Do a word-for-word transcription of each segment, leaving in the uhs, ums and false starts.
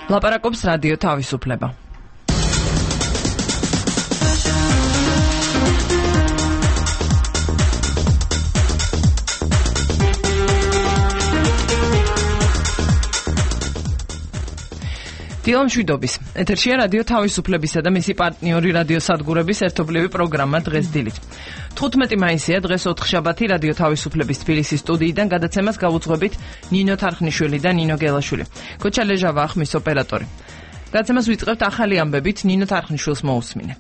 ლაპარაკობს რადიო თავისუფლება. დილამშვიდობის. ეთერშია რადიო თავისუფლებისა და მისი პარტნიორი რადიო სადგურების ერთობლივი პროგრამა დღეს დილით. თხუთმეტი მაისია დღეს ოთხშაბათი რადიო თავისუფლების თბილისის სტუდიიდან გადაცემას გავუძღვებით ნინო თარხნიშვილი და ნინო გელაშვილი. ქოჩა ლეჟავა ახმის ოპერატორი. გადაცემას ვიწყებთ ახალი ამბებით, ნინო თარხნიშვილს მოусმინეთ.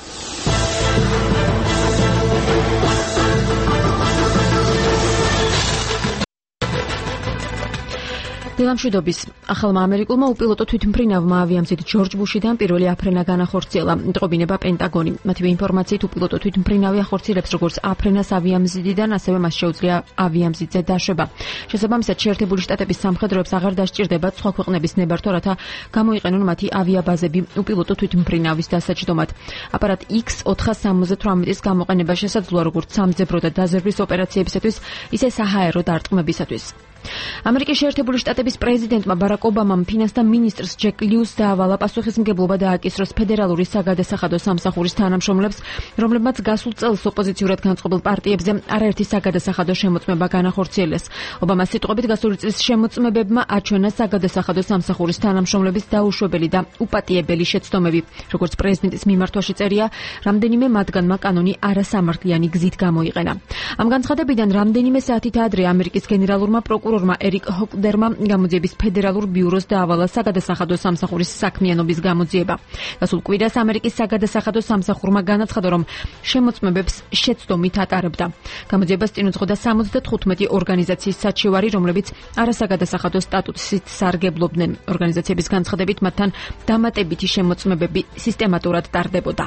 დილამშვიდობის. ახალმა ამერიკულმა უპილოტო თვითმფრინავმა ავიამზით ჯორჯ ბუშიდან პირველი აფრენა განახორციელა. ტყობინება პენტაგონი. მათივე ინფორმაციით უპილოტო თვითმფრინავი ახორციელებს როგორც აფრენას ავიამზიდიდან, ასევე მას შეუძლია ავიამზიდზე დაშვება. შესაბამისად, შეერთებული შტატების სამხედროებს აღარ დასჭირდებათ სხვა ქვეყნების ნებართვა, რათა გამოიყენონ მათი ავიაბაზები უპილოტო თვითმფრინავის დასაჯდომად. აპარატ X ოთხას სამოცდათვრამეტის გამოყენება შესაძლოა როგორც სამძებრო და დაზერვის ოპერაციებისათვის, ისე საჰაერო დარტყმებისათვის. ამერიკის შეერთებული შტატების პრეზიდენტმა ბარაკ ობამამ ფინანსთა მინისტრს ჯეკ ლიუსს დაავალა პასუხისმგებლობა დააკისროს ფედერალური საგადასახადო სამსახურის თანამშრომლებს, რომლებმაც გასულ წელს ოპოზიციურად განწყობილ პარტიებზე არაერთი საგადასახადო შემოწმება განახორციელეს. ობამას სიტყვებით გასული წლის შემოწმებებმა აჩვენა საგადასახადო სამსახურის თანამშრომლების დაუშვებელი და უპატიებელი შეცდომები. როგორც პრეზიდენტის მიმართვაში წერია, რამდენიმე მათგანმა კანონი არასამართლიანი გზით გამოიყენა. ამ განცხადებიდან რამდენიმე საათით ადრე ამერიკის გენერალურმა პროკურორმა ერიკ ჰოკდერმა გამოძიების ფედერალურ ბიუროს დაავალა საგადასახადო სამსახურის საქმიანობის გამოძიება. გასულ კვირას ამერიკის საგადასახადო სამსახურმა განაცხადა, რომ შემოწმებებს შეცდომით ატარებდა. გამოძიებას წინ უძღოდა სამოცდათხუთმეტი ორგანიზაციის საჩივარი, რომლებიც არასაგადასახადო სტატუსით სარგებლობდნენ. ორგანიზაციების განცხადებით, მათთან დამატებითი შემოწმებები სისტემატურად ტარდებოდა.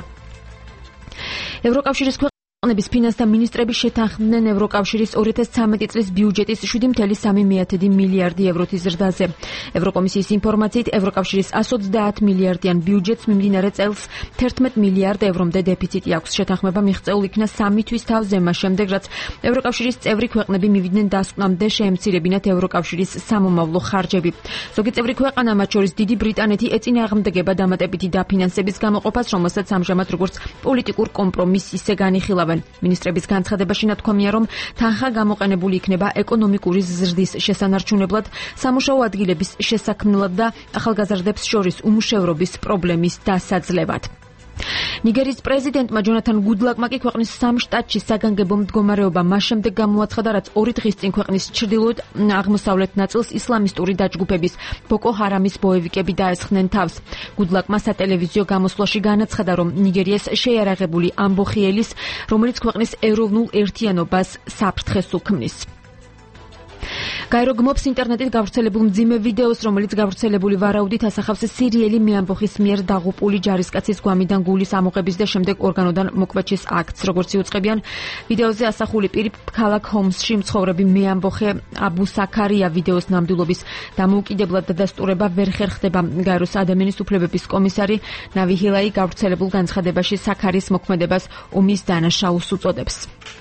ევროკავშირის ქვეყნების ფინანსთა მინისტრები შეთანხმდნენ ევროკავშირის ორი ათას ცხრამეტი წლის ბიუჯეტის შვიდი მცდროა სამი მილიარდი ევროთი ზრდაზე. ევროკომისიის ინფორმაციით, ევროკავშირის εκατს ოცდაათ მილიარდიან ბიუჯეტს მიმდინარე წელს თერთმეტ მილიარდ ევრომდე დეფიციტი აქვს. შეთანხმება მიღწეულ იქნა სამი თვის თავზე, მას შემდეგ, რაც ევროკავშირის წევრი ქვეყნები მივიდნენ დასკვნამდე შეემცირებინათ ევროკავშირის სამომავლო ხარჯები. ზოგი წევრი ქვეყანა, მათ შორის დიდი ბრიტანეთი, ეწინააღმდეგება დამატებითი დაფინანსების გამოყოფას, რომელსაც ამჟამად როგორც პოლიტიკურ კომპრომისს ისე განიხილავენ. მინისტრების განცხადებაში ნათქვამია, რომ თანხა გამოყენებული იქნება ეკონომიკური ზრდის შესანარჩუნებლად, სამუშაო ადგილების შესაქმნელად და ახალგაზრდებს შორის უმუშევრობის პრობლემის დასაძლევად. ნიგერიის პრეზიდენტმა ჯონათან გუდლაკმა კი ქვეყნის სამ შტატში საგანგებო მდგომარეობა მას შემდეგ გამოაცხადა, რაც ორი დღის წინ ქვეყნის ჩრდილოეთ აღმოსავლეთ ნაწილს ისლამისტური დაჯგუფების ბოკო ჰარამის ბოევიკები დაესხნენ თავს. გუდლაკმა სატელევიზიო გამოსვლაში განაცხადა, რომ ნიგერიას შეიარაღებული ამბოხი ელის, რომელიც ქვეყნის ეროვნულ ერთიანობას საფრთხეს უქმნის. გაირო გმობს ინტერნეტით გავრცელებულ მძიმე ვიდეოს, რომელიც გავრცელებული ვარაუდით ასახავს სირიელი მეამბოხის მიერ დაღუპული ჯარისკაცის გვამიდან გულის ამოღების და შემდეგ ორგანოდან მოკვეჩის აქტს. როგორც იუწყებიან, ვიდეოზე ასახული პირი ქალაქ ჰომსში მცხოვრები მეამბოხე აბუ საქარია. ვიდეოს ნამდვილობის დამოუკიდებლად დადასტურება ვერ ხერხდება. გაიროს ადამიანის უფლებების კომისარი ნავი ჰილაი გავრცელებულ განცხადებაში საქარის მოქმედებას ომის დანაშაულს უწოდებს.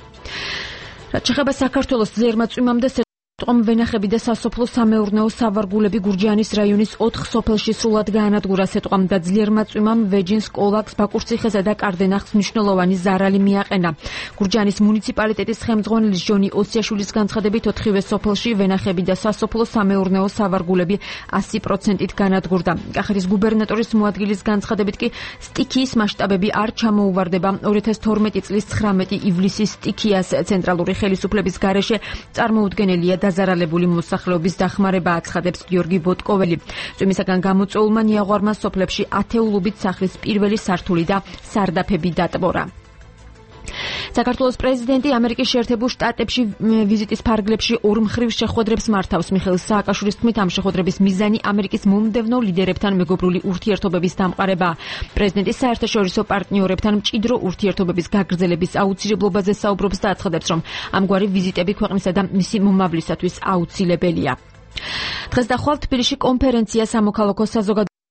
რაც შეეხება საქართველოს ძლიერმაწვიმამდე ტყომ ვენახები და სასოფლო სამეურნეო სავარგულები გურჯაანის რაიონის ოთხ სოფელში სრულად გაანადგურა. სეტყვამ და ძლიერმაწვიმამ ვეჯინს, კოლაქს, ბაკურციხესა და კარდენახს მნიშვნელოვანი ზარალი მიაყენა. გურჯაანის მუნიციპალიტეტის ხელმძღვანელის ჟონი ოსიაშვილის განცხადებით, ოთხივე სოფელში ვენახები და სასოფლო სამეურნეო სავარგულები ასი პროცენტით გაანადგურდა. კახეთის გუბერნატორის მოადგილის განცხადებით კი სტიქიის მასშტაბები არ ჩამოუვარდება. ორი ათას თორმეტი წლის ცხრამეტი ივლისის სტიქიას ცენტრალური ხელისუფლების გარეშე წარმოუდგენელია დაზარალებული მოსახლეობის დახმარება, აცხადებს გიორგი ბოტკოველი. წვიმისაგან გამოწვეულმა ნიაღვარმა სოფლებში ათეულობით სახლის პირველი სართული და სარდაფები დატბორა. საქართველოს პრეზიდენტი ამერიკის შეერთებულ შტატებში ვიზიტის ფარგლებში ორმხრივ შეხვედრებს მართავს. მიხეილ სააკაშვილის თქმით, ამ შეხვედრების მიზანი ამერიკის მომდევნო ლიდერებთან მეგობრული ურთიერთობების დამყარებაა. პრეზიდენტი საერთაშორისო პარტნიორებთან მჭიდრო ურთიერთობების გაგრძელების აუცილებლობაზე საუბრობს და აცხადებს, რომ ამგვარი ვიზიტები ქვეყნისა და მისი მომავლისათვის აუცილებელია. დღეს და ხვალ თბილისში კონფერენცია სამოქალაქო საზოგადოებრივ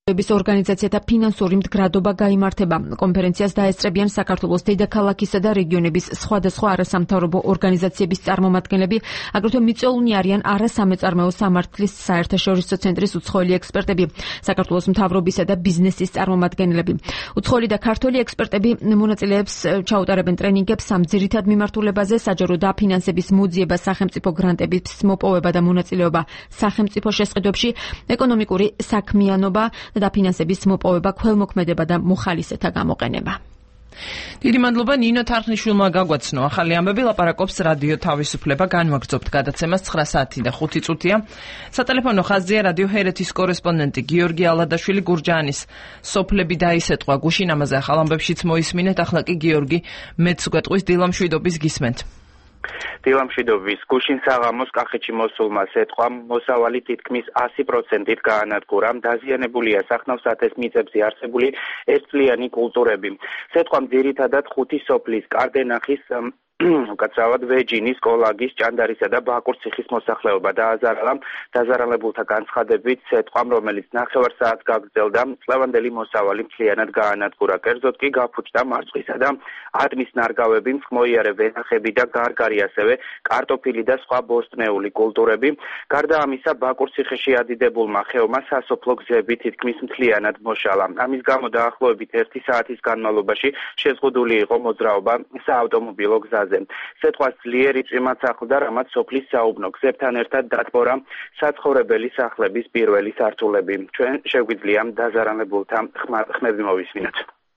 ეს ორგანიზაციათა ფინანსური მდგრადობა გაიმართება. კონფერენციას დაესწრებიან საქართველოს დედაქალაქისა და რეგიონების სხვადასხვა არასამთავრობო ორგანიზაციების წარმომადგენლები, აგრეთვე მიწვეულნი არიან არასამეწარმეო სამართლის საერთაშორისო ცენტრის უცხოელი ექსპერტები, საქართველოს მთავრობისა და ბიზნესის წარმომადგენლები. უცხოელი და ქართველი ექსპერტები მონაწილეებს ჩაუტარებენ ტრენინგებს ამ ძირითად მიმართულებაზე, საჯარო დაფინანსების მოძიება, სახელმწიფო გრანტების მოპოვება და მონაწილეობა სახელმწიფო შესყიდვებში, ეკონომიკური საქმიანობა და დაფინანსების მოპოვება, ქველმოქმედება და მოხალისეთა გამოყენება. დიდი მადლობა ნინო თარხნიშვილმა გაგვაცნო ახალი ამბები. ლაპარაკობს რადიო თავისუფლება. განვაგრძობთ გადაცემას ცხრა საათი და ხუთი წუთია. სატელეფონო ხაზია რადიო ჰერეთის კორესპონდენტი გიორგი ალადაშვილი გურჯაანის სოფლები დაისეტყვა გუშინ ამაზე ახალ ამბებშიც მოისმინეთ. ახლა კი გიორგი მეც გვეტყვის დილამშვიდობის გისმენთ. დილამშვიდობის გუშინ საღამოს კახეთში მოსულმა სეტყვამ მოსავალი თითქმის ასი პროცენტით გაანადგურა. დაზიანებულია სახნავ-სათეს მიწებზე არსებული ერთწლიანი კულტურები. სეტყვამ ძირითადად ხუთი სოფლის კარდენახის უკაცრავად ვეჯინის, კოლაგის, ჭანდარისა და ბაკურციხის მოსახლეობა დააზარალა. დაზარალებულთა განცხადებით სეტყვამ, რომელიც ნახევარ საათს გაგრძელდა, წლევანდელი მოსავალი მთლიანად გაანადგურა. კერძოდ კი გაფუჭდა მარწყვისა და ატმის ნარგავები, მწმოიარე ვენახები და გარგარი, ასევე კარტოფილი და სხვა ბოსტნეული კულტურები. გარდა ამისა, ბაკურციხეში ადიდებულმა ხეობმა სასოფლო გზები თითქმის მთლიანად მოშალა. ამის გამო დაახლოებით ერთი საათის განმავლობაში შეზღუდული იყო მოძრაობა საავტომობილო გზაზე. სეტყვას ძლიერი წვიმაც ახლდა, რამაც სოფლის საუბნო გზებთან ერთად დატბორა საცხოვრებელი სახლების პირველი სართულები. ჩვენ შეგვიძლია დაზარალებულთა ხმები მოვისმინოთ.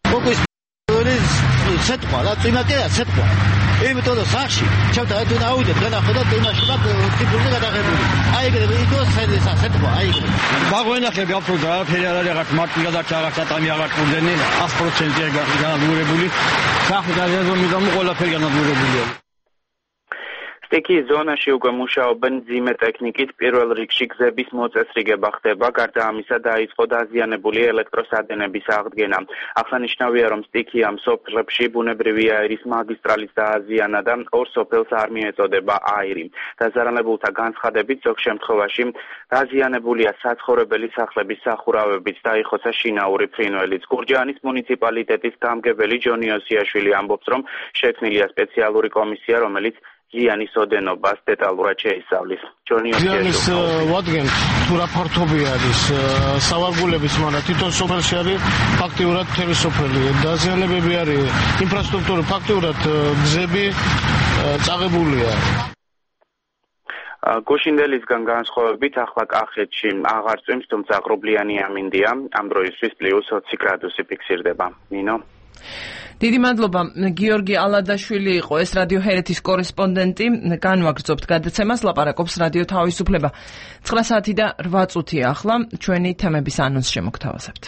სეტყვა და წვიმა კი არა სეტყვა. იმიტომ რომ სახში ჩავდა თუ დაუდეთ განახედა იმაში და ტიპური გადაღებული. აი ეგრე იყო სეტყვა, აი ეგრე. ბაღვენახები აბსოლუტურად არაფერი არ არის, რაღაც მარტი გადაჭა, რაღაც ატამი აღარ ყურდენი, ათი პროცენტია განადგურებული. სახში გადაძომი და ყველაფერი განადგურებულია. სტიქიის ზონაში უკვე მუშაობენ მძიმე ტექნიკით, პირველ რიგში გზების მოწესრიგება ხდება, გარდა ამისა დაიწყო დაზიანებული ელექტროსადენების აღდგენა. აღსანიშნავია, რომ სტიქიამ სოფლებში ბუნებრივი აირის მაგისტრალის დააზიანა და ორ სოფელს არ მიეწოდება აირი. დაზარალებულთა განცხადებით, ზოგ შემთხვევაში დაზიანებულია საცხოვრებელი სახლების სახურავებიც, დაიხოცა შინაური ფრინველიც. გურჯაანის მუნიციპალიტეტის გამგებელი ჯონი ოსიაშვილი ამბობს, რომ შექმნილია სპეციალური კომისია, რომელიც ზიანის ოდენობას დეტალურად შეისწავლის. ზიანის ვადგენთ თუ რა ფართობი არის სავარგულების, მაგრამ თვითონ სოფელში არის ფაქტიურად თემი სოფელი. დაზიანებები არის ინფრასტრუქტურა, ფაქტიურად გზები წაღებულია. გუშინდელისგან განსხვავებით ახლა კახეთში აღარ წვიმს, თუმცა ღრუბლიანი ამინდია. ამ დროისთვის პლუს ოცი გრადუსი ფიქსირდება. ნინო დიდი მადლობა. გიორგი ალადაშვილი იყო ეს რადიო ჰერეთის კორესპონდენტი. განვაგრძობთ გადაცემას, ლაპარაკობს რადიო თავისუფლება. ცხრა საათი და რვა წუთია ახლა ჩვენი თემების ანონს შემოგთავაზებთ.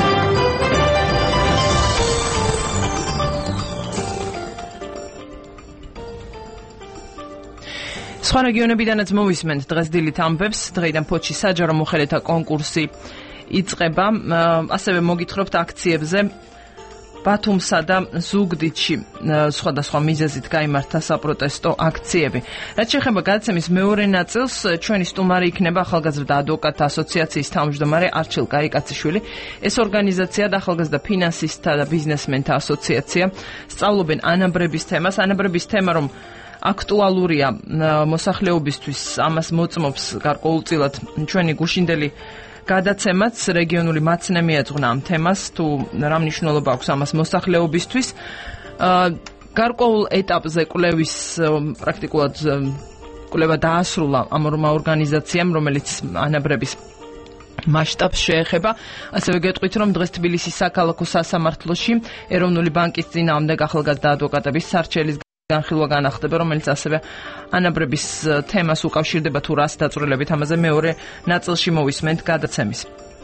სხვა რეგიონებიდანაც მოვისმენთ დღეს დილით ამბებს. დღეიდან ფოთში საჯარო მოხელეთა კონკურსი იწყება. ასევე მოგითხრობთ აქციებზე. ბათუმსა და ზუგდიდში სხვადასხვა მიზეზით გაიმართა საპროტესტო აქციები. რაც შეეხება გადაცემის მეორე ნაწილს, ჩვენი სტუმარი იქნება ახალგაზრდა ადვოკატთა ასოციაციის თავმჯდომარე არჩილ კაიკაციშვილი. ეს ორგანიზაცია და ახალგაზრდა ფინანსისტთა და ბიზნესმენთა ასოციაცია სწავლობენ ანაბრების თემას. ანაბრების თემა, რომ აქტუალურია მოსახლეობისთვის, ამას მოწმობს გარკვეულწილად ჩვენი გუშინდელი გადაცემაც. რეგიონული მაცნე მიეძღვნა ამ თემას, თუ რა მნიშვნელობა აქვს ამას მოსახლეობისთვის. გარკვეულ ეტაპზე კვლევის პრაქტიკულად კვლევა დაასრულა ამ ორმა ორგანიზაციამ, რომელიც ანაბრების მასშტაბს შეეხება. ასევე გეტყვით, რომ დღეს თბილისის საქალაქო სასამართლოში ეროვნული ბანკის წინააღმდეგ ახალგაზრდა ადვოკატების სარჩელის განხილვა განახდება, რომელიც ასევე ანაბრების თემას უკავშირდება თუ რას დაწვრილებით. ამაზე მეორე ნაწილში მოვისმენთ გადაცემის.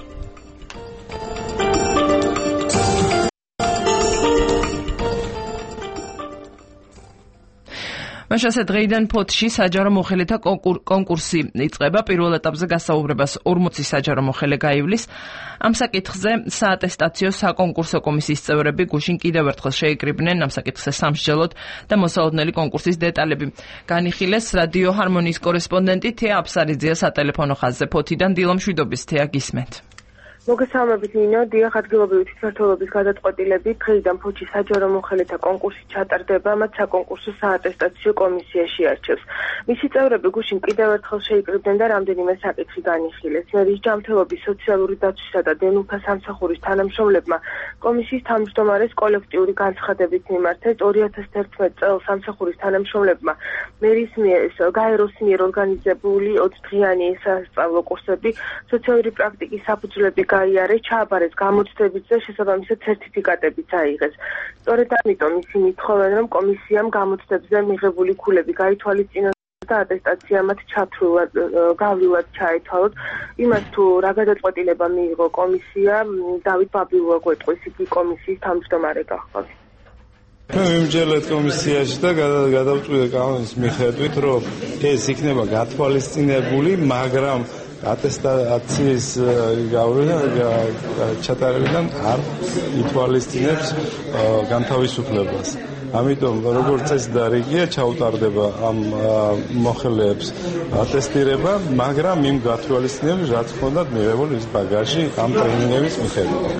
მაშასე დღეიდან ფოთში საჯარო მოხელეთა კონკურსი იწყება. პირველ ეტაპზე გასაუბრებას ორმოცი საჯარო მოხელე გაივლის. ამ საკითხზე საატესტაციო საკონკურსო კომისიის წევრები გუშინ კიდევ ერთხელ შეიკრიბნენ ამ საკითხზე სამსჯელოდ და მოსალოდნელი კონკურსის დეტალები განიხილეს. რადიო ჰარმონიის კორესპონდენტი თეა აფსარიძეა სატელეფონო ხაზზე ფოთიდან. დილამშვიდობის თეა, გისმენთ. მოგესალმებით ნინო, დიახ, ადგილობრივი თვითმმართველობის გადაწყვეტილებით დღეიდან ფოჩის საჯარო მომხელეთა კონკურსი ჩატარდება, მათ საკონკურსო საატესტაციო კომისიაში არჩევს. მისი წევრები გუშინ კიდევ ერთხელ შეიკრიბნენ და რამდენიმე საკითხი განიხილეს. მერის ჯანმრთელობის სოციალური დაცვისა და დენუთა სამსახურის თანამშრომლებმა კომისიის თავმჯდომარეს კოლექტიური განცხადებით მიმართეს. ორი ათას თერთმეტ წელს სამსახურის თანამშრომლებმა მერის მიერ გაეროს მიერ ორგანიზებული ოცდღიანი სასწავლო კურსები, სოციალური პრაქტიკის საფუძვლები გაიარეს, ჩააბარეს გამოცდებიც და შესაბამისად სერტიფიკატებიც აიღეს. სწორედ ამიტომ ისინი თხოვენ, რომ კომისიამ გამოცდებზე მიღებული ქულები გაითვალისწინოს და ატესტაცია მათ ჩათვლილად, გავლილად ჩაეთვალოთ. იმას თუ რა გადაწყვეტილება მიიღო კომისია, დავით ბაბილოა გვეტყვის, იგი კომისიის თავმჯდომარე გახვალ. მივიმჯერეთ კომისიაში და გადავწყვიტე კანონის მიხედვით, რომ ეს იქნება გათვალისწინებული, მაგრამ ატესტაციის ჩატარებიდან არ ითვალისწინებს განთავისუფლებას. ამიტომ როგორც წესი და რიგია ჩაუტარდება ამ მოხელეებს ატესტირება, მაგრამ იმ გათვალისწინებს რაც ჰქონდათ მიღებული ის ბაგაჟი ამ ტრენინგების მიხედვით.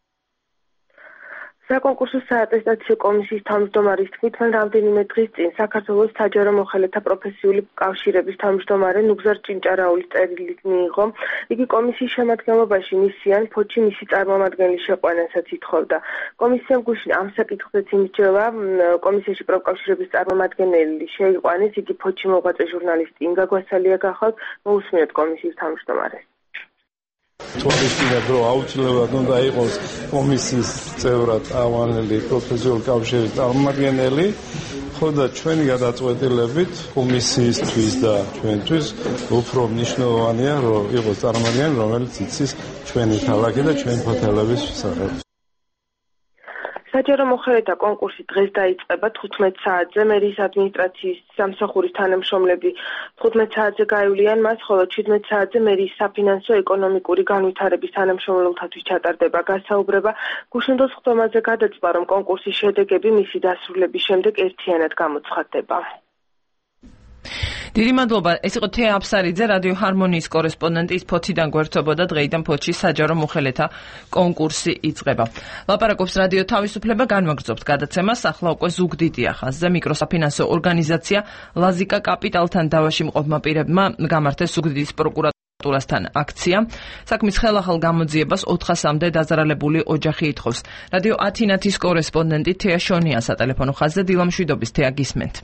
საკონკურსო საატესტაციო კომისიის თავმჯდომარის თქმით, მან რამდენიმე დღის წინ საქართველოს საჯარო მომხელეთა პროფესიული კავშირების თავმჯდომარე ნუგზარ ჭინჭარაულის წერილით მიიღო. იგი კომისიის შემადგენლობაში მისიან ფოჩი მისი წარმომადგენლის შეყვანასაც ითხოვდა. კომისიამ გუშინ ამ საკითხზეც იმსჯელა, კომისიაში პროფკავშირების წარმომადგენელი შეიყვანეს, იგი ფოჩი მოღვაწე ჟურნალისტი ინგა გვასალია გახავთ, მოусმინოთ კომისიის თავმჯდომარეს. თვალისწინებ, რომ აუცილებლად უნდა იყოს კომისიის წევრად ავალელი პროფესიული კავშირის წარმომადგენელი, ხო და ჩვენი გადაწყვეტილებით კომისიისთვის და ჩვენთვის უფრო მნიშვნელოვანია, რომ იყოს წარმომადგენელი, რომელიც იცის ჩვენი ქალაქი და ჩვენი ფოთელების შესახებ. საჯარო მომხელეთა კონკურსი დღეს დაიწყება თხუთმეტ საათზე. მერის ადმინისტრაციის სამსახურის თანამშრომლები თხუთმეტ საათზე გაივლიან მას, ხოლო შვიდმეტ საათზე მერის საფინანსო ეკონომიკური განვითარების თანამშრომელთათვის ჩატარდება გასაუბრება. გუშინდოს ხდომაზე გადაწყდა, რომ კონკურსის შედეგები მისი დასრულების შემდეგ ერთიანად გამოცხადდება. დიდი მადლობა. ეს იყო თეა აფსარიძე, რადიო ჰარმონიის კორესპონდენტი, ის ფოთიდან გვერდთობოდა. დღეიდან ფოთში საჯარო მომხელეთა კონკურსი იწყება. ლაპარაკობს რადიო თავისუფლება, განვაგრძობთ გადაცემას. ახლა უკვე ზუგდიდია ხაზზე მიკროსაფინანსო ორგანიზაცია ლაზიკა კაპიტალთან დავაში მყოფმა პირებმა გამართეს ზუგდიდის პროკურატურასთან აქცია. საქმის ხელახალ გამოძიებას ოთხასამდე დაზარალებული ოჯახი ითხოვს. რადიო ათინათის კორესპონდენტი თეა შონია სატელეფონო ხაზზე. დილამშვიდობის, თეა, გისმენთ.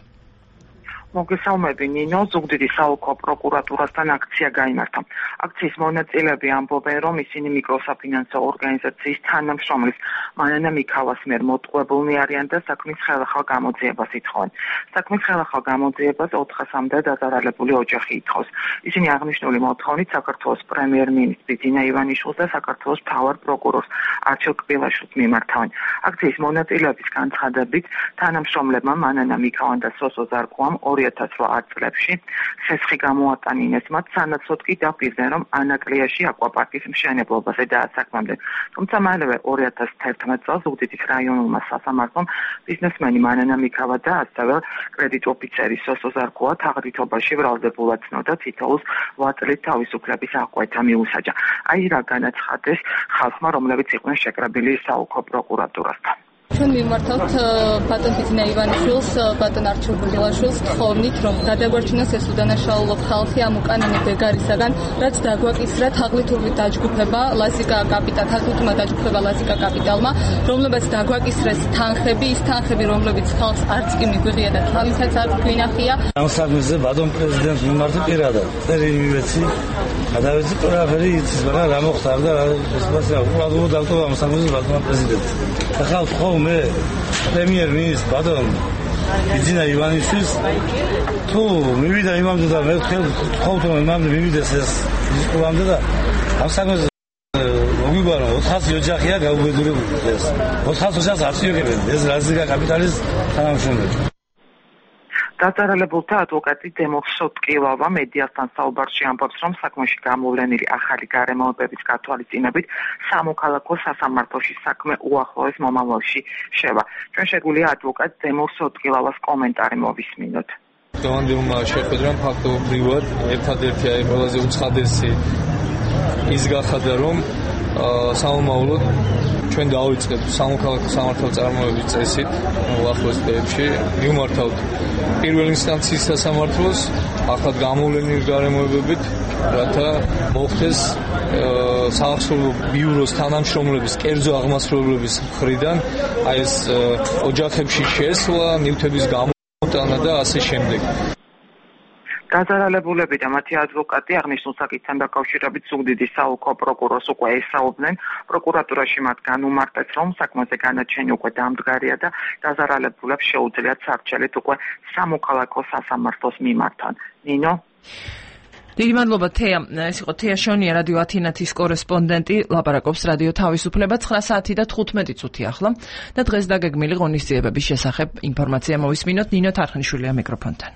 მოგესალმები ნინო, ზუგდიდის საოლქო პროკურატურასთან აქცია გაიმართა. აქციის მონაწილეები ამბობენ, რომ ისინი მიკროსაფინანსო ორგანიზაციის თანამშრომლის მანანა მიქავას მიერ მოტყუებულნი არიან და საქმის ხელახალ გამოძიებას ითხოვენ. საქმის ხელახალ გამოძიებას ოთხასამდე დაზარალებული ოჯახი ითხოვს. ისინი აღნიშნული მოთხოვნით საქართველოს პრემიერ-მინისტრ დინა ივანიშვილს და საქართველოს მთავარ პროკურორს არჩილ კბილაშვილს მიმართავენ. აქციის მონაწილეების განცხადებით, თანამშრომლებმა მანანა მიქავან და სოსო ზარკვამ ორი ორი ათას რვა წლებში სესხი გამოატანინეს მათ, სანაცვლოდ კი დაპირდნენ, რომ ანაკლიაში აკვაპარკის მშენებლობაზე დაასაქმებდნენ. თუმცა მალევე ორი ათას თერთმეტ წელს ზუგდიდის რაიონულმა სასამართლომ ბიზნესმენი მანანა მიქავა და ასევე კრედიტ ოფიცერი სოსო ზარკოა თაღრითობაში ვრალდებულად ცნოდა თითოეულს რვა წლის თავისუფლების აღკვეთა მიუსაჯა. აი რა განაცხადეს ხალხმა, რომლებიც იყვნენ შეკრებილი საოლქო პროკურატურასთან. ჩვენ მიმართავთ ბატონ დინა ივანიშვილს, ბატონ არჩილ კბილაშვილს თხოვნით, რომ გადაგვარჩინოს ეს უდანაშაულო ხალხი ამ უკანონო ბეგარისაგან, რაც დაგვაკისრა თაღლითურმით დაჯგუფება ლაზიკა კაპიტალ, თაღლითურმა დაჯგუფება ლაზიკა კაპიტალმა, რომლებაც დაგვაკისრეს თანხები, ის თანხები, რომლებიც ხალხს არც კი მიგვიღია და თავისაც არ გვინახია. ამ საკითხზე ბატონ პრეზიდენტს მიმართა პირადად. წერილი მივეცი, გადავეცი ყველაფერი იცის, მაგრამ რა მოხდა და ეს მასა უყურადღებო დავტოვა ამ საკითხზე ბატონ პრეზიდენტს. ახლა ვთხოვ მე პრემიერ-მინისტრ ბატონ დინა ივანიშვილს, თუ მივიდა იმამდე და მე ვთხოვთ რომ იმამდე მივიდეს ეს დისკუსიამდე და ამ საკითხზე მოგვიგვარა ოთხასი ოჯახია გაუგებრებული ეს ოთხასი ოჯახს არ შეეგებენ ეს ლაზიკა კაპიტალის თანამშრომლები. დაზარალებულთა ადვოკატი დემოქ სოტკილავა მედიასთან საუბარში ამბობს, რომ საქმეში გამოვლენილი ახალი გარემოებების გათვალისწინებით სამოქალაქო სასამართლოში საქმე უახლოეს მომავალში შევა. ჩვენ შეგვიძლია ადვოკატ დემოქ სოტკილავას კომენტარი მოვისმინოთ. დღევანდელმა შეხვედრამ ფაქტობრივად ერთადერთი აი ყველაზე უცხადესი ის გახადა, რომ სამომავლოდ ჩვენ დავიწყეთ სამოქალაქო სამართალ წარმოების წესით ახლოს დღეებში მივმართავთ პირველ ინსტანციის სასამართლოს ახალ გამოვლენილ გარემოებებით, რათა მოხდეს საახსოვრო ბიუროს თანამშრომლების, კერძო აღმასრულებლების მხრიდან აი ეს ოჯახებში შესვლა, ნივთების გამოტანა და ასე შემდეგ. დაზარალებულები და მათი ადვოკატი აღნიშნულ საკითხთან დაკავშირებით ზუგდიდის საოლქო პროკურორს უკვე ესაუბრნენ. პროკურატურაში მათ განუმარტეს, რომ საქმეზე განაჩენი უკვე დამდგარია და დაზარალებულებს შეუძლიათ სარჩელით უკვე სამოქალაქო სასამართლოს მიმართან. ნინო დიდი მადლობა თეა. ეს იყო თეა შონია, რადიო ათინათის კორესპონდენტი, ლაპარაკობს რადიო თავისუფლება. ცხრა საათი და თხუთმეტი წუთი ახლა და დღეს დაგეგმილი ღონისძიებების შესახებ ინფორმაცია მოვისმინოთ. ნინო თარხნიშვილია მიკროფონთან.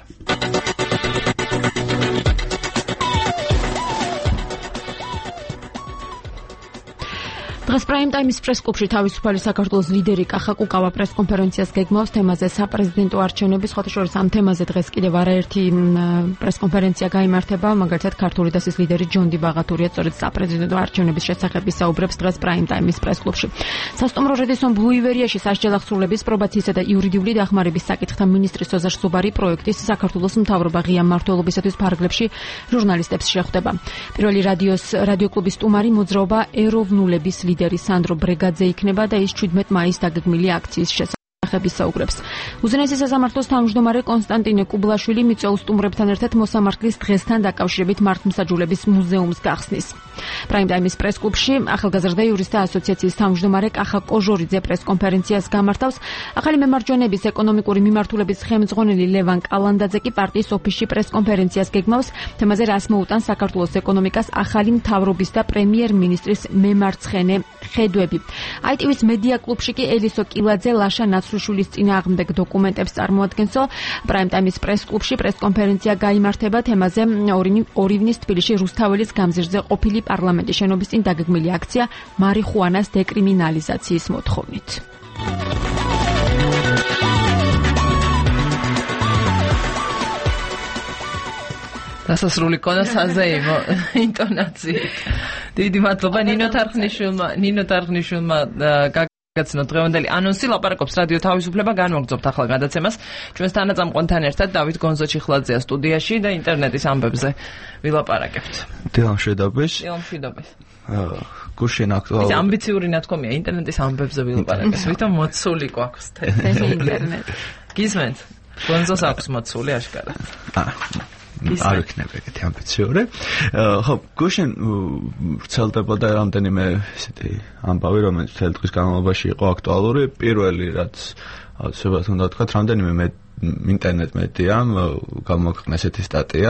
დღეს პრაიმ ტაიმის პრესკლუბში თავისუფალი საქართველოს ლიდერი კახა კუკავა პრესკონფერენციას გეგმავს თემაზე საპრეზიდენტო არჩევნების. ხოთაშორის ამ თემაზე დღეს კიდევ არაერთი პრესკონფერენცია გაიმართება, მაგალითად ქართული დასის ლიდერი ჯონდი ბაღათურია სწორედ საპრეზიდენტო არჩევნების შესახებ ისაუბრებს დღეს პრაიმ ტაიმის პრესკლუბში. სასტუმრო რედისონ ბლუ ივერიაში სასჯელახსრულების, პრობაციისა და იურიდიული დახმარების საკითხთა მინისტრი სოზარ სუბარი პროექტის საქართველოს მთავრობა ღია მმართველობისათვის ფარგლებში ჟურნალისტებს შეხვდება. პირველი რადიოს რადიოკლუბის სტუმარი მოძრაობა ეროვნულების ლიდერი სანდრო ბრეგაძე იქნება და ის შვიდმეტ მაისს დაგეგმილი აქციის შესახებ ისაუბრებს. უზენაესი სასამართლოს თავმჯდომარე კონსტანტინე კუბლაშვილი მიწვეულ სტუმრებთან ერთად მოსამართლის დღესთან დაკავშირებით მართლმსაჯულების მუზეუმს გახსნის. პრაიმ ტაიმის პრესკლუბში ახალგაზრდა იურისტთა ასოციაციის თავმჯდომარე კახა კოჟორიძე პრესკონფერენციას გამართავს. ახალი მემარჯვენების ეკონომიკური მიმართულების ხელმძღვანელი ლევან კალანდაძე კი პარტიის ოფისში პრესკონფერენციას გეგმავს. თემაზე რას მოუტანს საქართველოს ეკონომიკას ახალი მთავრობის და პრემიერ-მინისტრის მემარცხენე ხედვები. აი ტი ვის მედია კლუბში კი ელისო კილაძე ლაშა ნაცვლიშვილის წინააღმდეგ დოკუმენტებს წარმოადგენსო. პრაიმ ტაიმის პრესკლუბში პრესკონფერენცია გაიმართება თემაზე ორივნის თბილისში რუსთაველის გამზირზე ყოფილი პარლამენტის შენობის წინ დაგეგმილი აქცია მარიხუანას დეკრიმინალიზაციის მოთხოვნით. დასასრული კონა საზეიმო ინტონაციით. დიდი მადლობა ნინო თარხნიშვილმა, ნინო თარხნიშვილმა გაგაცნოთ დღევანდელი ანონსი. ლაპარაკობს რადიო თავისუფლება, განვაგრძობთ ახლა გადაცემას. ჩვენს თანაწამყვანთან ერთად დავით გონზო-ჩიხლაძეა სტუდიაში და ინტერნეტის ამბებზე ვილაპარაკებთ. დილამშვიდობის. დილამშვიდობის. გუშინ აქტუალური. ეს ამბიციური ნათქვამია, ინტერნეტის ამბებზე ვილაპარაკებს. ვითომ მოცული გვაქვს თეთრი ინტერნეტი. გისმენთ? გონზოს აქვს მოცული აშკარად. აა არ იქნება ეგეთი ამბიციური. ხო, გუშინ ვრცელდებოდა რამდენიმე ესეთი ამბავი, რომელიც მთელი დღის განმავლობაში იყო აქტუალური. პირველი, რაც აუცილებლად უნდა ვთქვათ, რამდენიმე მე ინტერნეტ მედიამ გამოაქვეყნა ესეთი სტატია,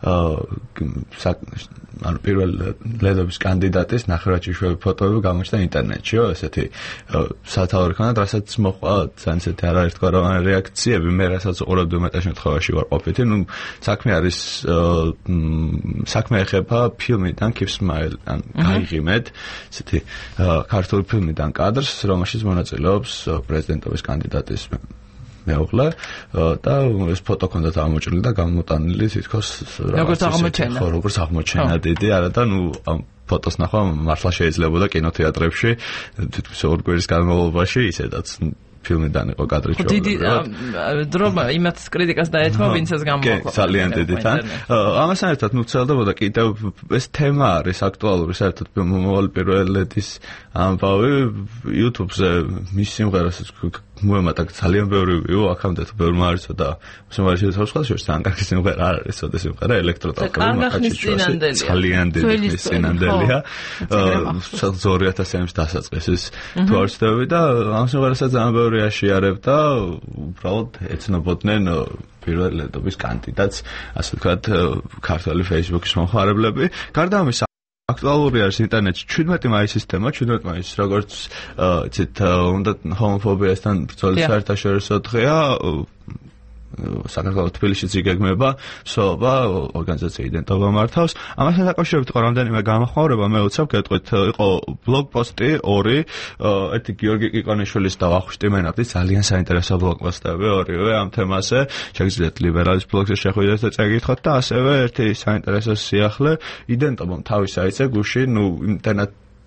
ანუ პირველ ლედობის კანდიდატის ნახევარჩიშველი ფოტოები გამოჩნდა ინტერნეტშიო, ესეთი სათაური ხანად, რასაც მოყვა ძალიან ესეთი არაერთგვაროვანი რეაქციები. მე რასაც უყურებდი უმეტეს შემთხვევაში ვარ ყოფითი, ნუ საქმე არის საქმე ეხება ფილმიდან Keep Smile, ან გაიღიმეთ ესეთი ქართული ფილმიდან კადრს, რომელშიც მონაწილეობს პრეზიდენტობის კანდიდატის მეუღლე და ეს ფოტო ქონდათ აღმოჭრილი და გამოტანილი თითქოს როგორც აღმოჩენა. ხო, როგორც აღმოჩენა დიდი არა და ნუ ამ ფოტოს ნახვა მართლა შეიძლებოდა კინოთეატრებში თითქოს ორ კვირის განმავლობაში ისედაც ფილმიდან იყო კადრი ჩაული. დიდი დრო იმათ კრიტიკას დაეთმო, ვინც ეს გამოაქვეყნა. ძალიან დიდი თან. ამასთან ერთად ნუ ვრცელდებოდა კიდევ ეს თემა არის აქტუალური საერთოდ მომავალი პირველედის ამბავი YouTube-ზე მის სიმღერასაც მოემატა ძალიან ბევრი ვიუ, აქამდე თუ ბევრი მარიცო და სიმღერაში თავისუფალ შორის ძალიან კარგი სიმღერა არ არის, ოდესმე სიმღერა ელექტროტალკები მაგაჩიჩვასი ძალიან დიდი სინანდელია. ორი ათასი ემს დასაწყისის თუ არ ვცდები და ამ სიმღერასაც ძალიან ბევრი აშიარებდა, უბრალოდ ეცნობოდნენ პირველ ლედობის კანდიდატს, ასე ვთქვათ, ქართული Facebook-ის მომხმარებლები. გარდა ამისა აქტუალური არის ინტერნეტში შვიდმეტი მაისის თემა, შვიდმეტი მაისი, როგორც იცით, უნდა ჰომოფობიასთან ბრძოლის საერთაშორისო დღეა, საქართველოს თბილისშიც იგეგმება, მსვლელობა, ორგანიზაცია იდენტობა მართავს. ამასთან დაკავშირებით იყო რამდენიმე გამახმაურება, მე უცებ გეტყვით, იყო ბლოგპოსტი ორი, ერთი გიორგი კიკონიშვილის და ვახუშტი მენაბდის ძალიან საინტერესო ბლოგპოსტები ორივე ამ თემაზე. შეგიძლიათ ლიბერალის ბლოგზე შეხვიდეთ და წეგითხოთ და ასევე ერთი საინტერესო სიახლე იდენტობამ თავის საიტზე გუშინ, ნუ ინტერნეტ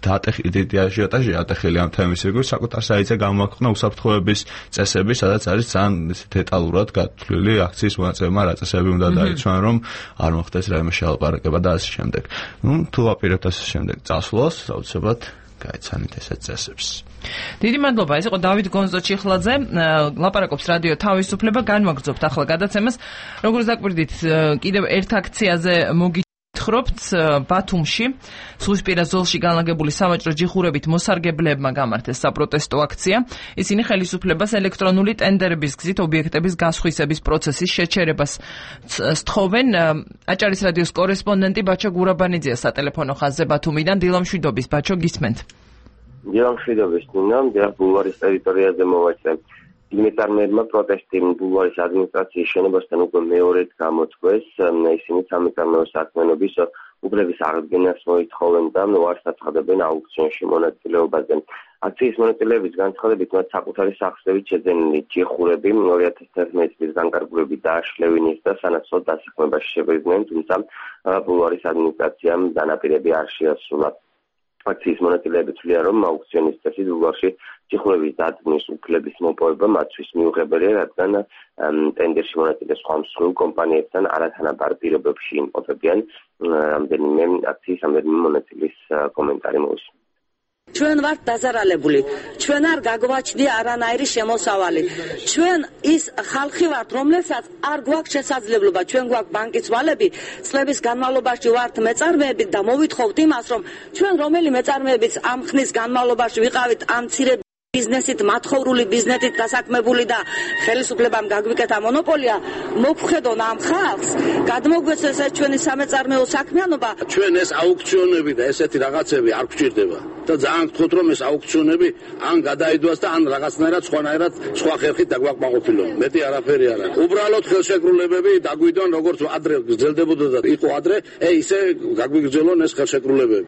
დაატეხილი აჟიოტაჟი ატეხილი ამ თემის ირგვლივ საკუთარ საიტზე გამოაქვეყნა უსაფრთხოების წესები, სადაც არის ძალიან დეტალურად გათვლილი აქციის მონაწილეებმა რა წესები უნდა დაიცვან, რომ არ მოხდეს რაიმე შეალაპარაკება და ასე შემდეგ. ნუ თუ აპირებთ ასე შემდეგ წასვლას, აუცილებლად გაიცანით ესეთ წესებს. დიდი მადლობა. ეს იყო დავით გონზო-ჩიხლაძე, ლაპარაკობს რადიო თავისუფლება, განვაგრძობთ ახლა გადაცემას. როგორც დაკვირდით, კიდევ ერთ აქციაზე მოგითხრობთ ბათუმში, ზღვისპირა ზოლში განლაგებული სავაჭრო ჯიხურებით მოსარგებლებმა გამართეს საპროტესტო აქცია. ისინი ხელისუფლებას ელექტრონული ტენდერების გზით ობიექტების გასხვისების პროცესის შეჩერებას სთხოვენ. აჭარის რადიოს კორესპონდენტი ბაჩო გურაბანიძეა სატელეფონო ხაზზე ბათუმიდან. დილამშვიდობის, ბაჩო, გისმენთ. დილამშვიდობის, ნინა, დიახ, ბულვარის ტერიტორიაზე მოვაჭრე. მიწარმეებმა პროტესტი ბულვარის ადმინისტრაციის შენობასთან უკვე მეორედ გამოთქვეს. ისინი სამიწარმეო საქმიანობის უფლების აღდგენას მოითხოვენ და უარს აცხადებენ აუქციონში მონაწილეობაზე. აქციის მონაწილეების განცხადებით მათ საკუთარი სახსრებით შეძენილი ჯიხურები ორი ათას თერთმეტი წლის განკარგულებით დააშლევინეს და სანაცვლოდ დასაქმებაში შეგრძნენ, თუმცა ბულვარის ადმინისტრაციამ დანაპირები არ შეასრულა. აქციის მონაწილეები თვლიან, რომ აუქციონის წესით ბულვარში ჯიხურების დადგმის უფლების მოპოვება მათთვის მიუღებელია, რადგან ტენდერში მონაწილე სხვა მსხვილ კომპანიებთან არათანაბარ პირობებში იმყოფებიან. რამდენიმე აქციის რამდენიმე მონაწილის კომენტარი მოვისმინე. ჩვენ ვართ დაზარალებული, ჩვენ არ გაგვაჩნია არანაირი შემოსავალი, ჩვენ ის ხალხი ვართ, რომელსაც არ გვაქვს შესაძლებლობა, ჩვენ გვაქვს ბანკის ვალები, წლების განმავლობაში ვართ მეწარმეები და მოვითხოვთ იმას, რომ ჩვენ რომელი მეწარმეებიც ამ ხნის განმავლობაში ვიყავით ამ მცირე ბიზნესით, მათხოვრული ბიზნესით დასაქმებული და ხელისუფლებამ გაგვიკეთა მონოპოლია, მოგხედონ ამ ხალხს, გადმოგვეცეს ეს ჩვენი სამეწარმეო საქმიანობა. ჩვენ ეს აუქციონები და ესეთი რაღაცები არ გვჭირდება და ძალიან გთხოვთ, რომ ეს აუქციონები ან გადაიდვას და ან რაღაცნაირად სხვანაირად სხვა ხერხით დაგვაკმაყოფილონ. მეტი არაფერი არა. უბრალოდ ხელშეკრულებები დაგვიდონ, როგორც ადრე გრძელდებოდა და იყო ადრე, ე ისე გაგვიგრძელონ ეს ხელშეკრულებები.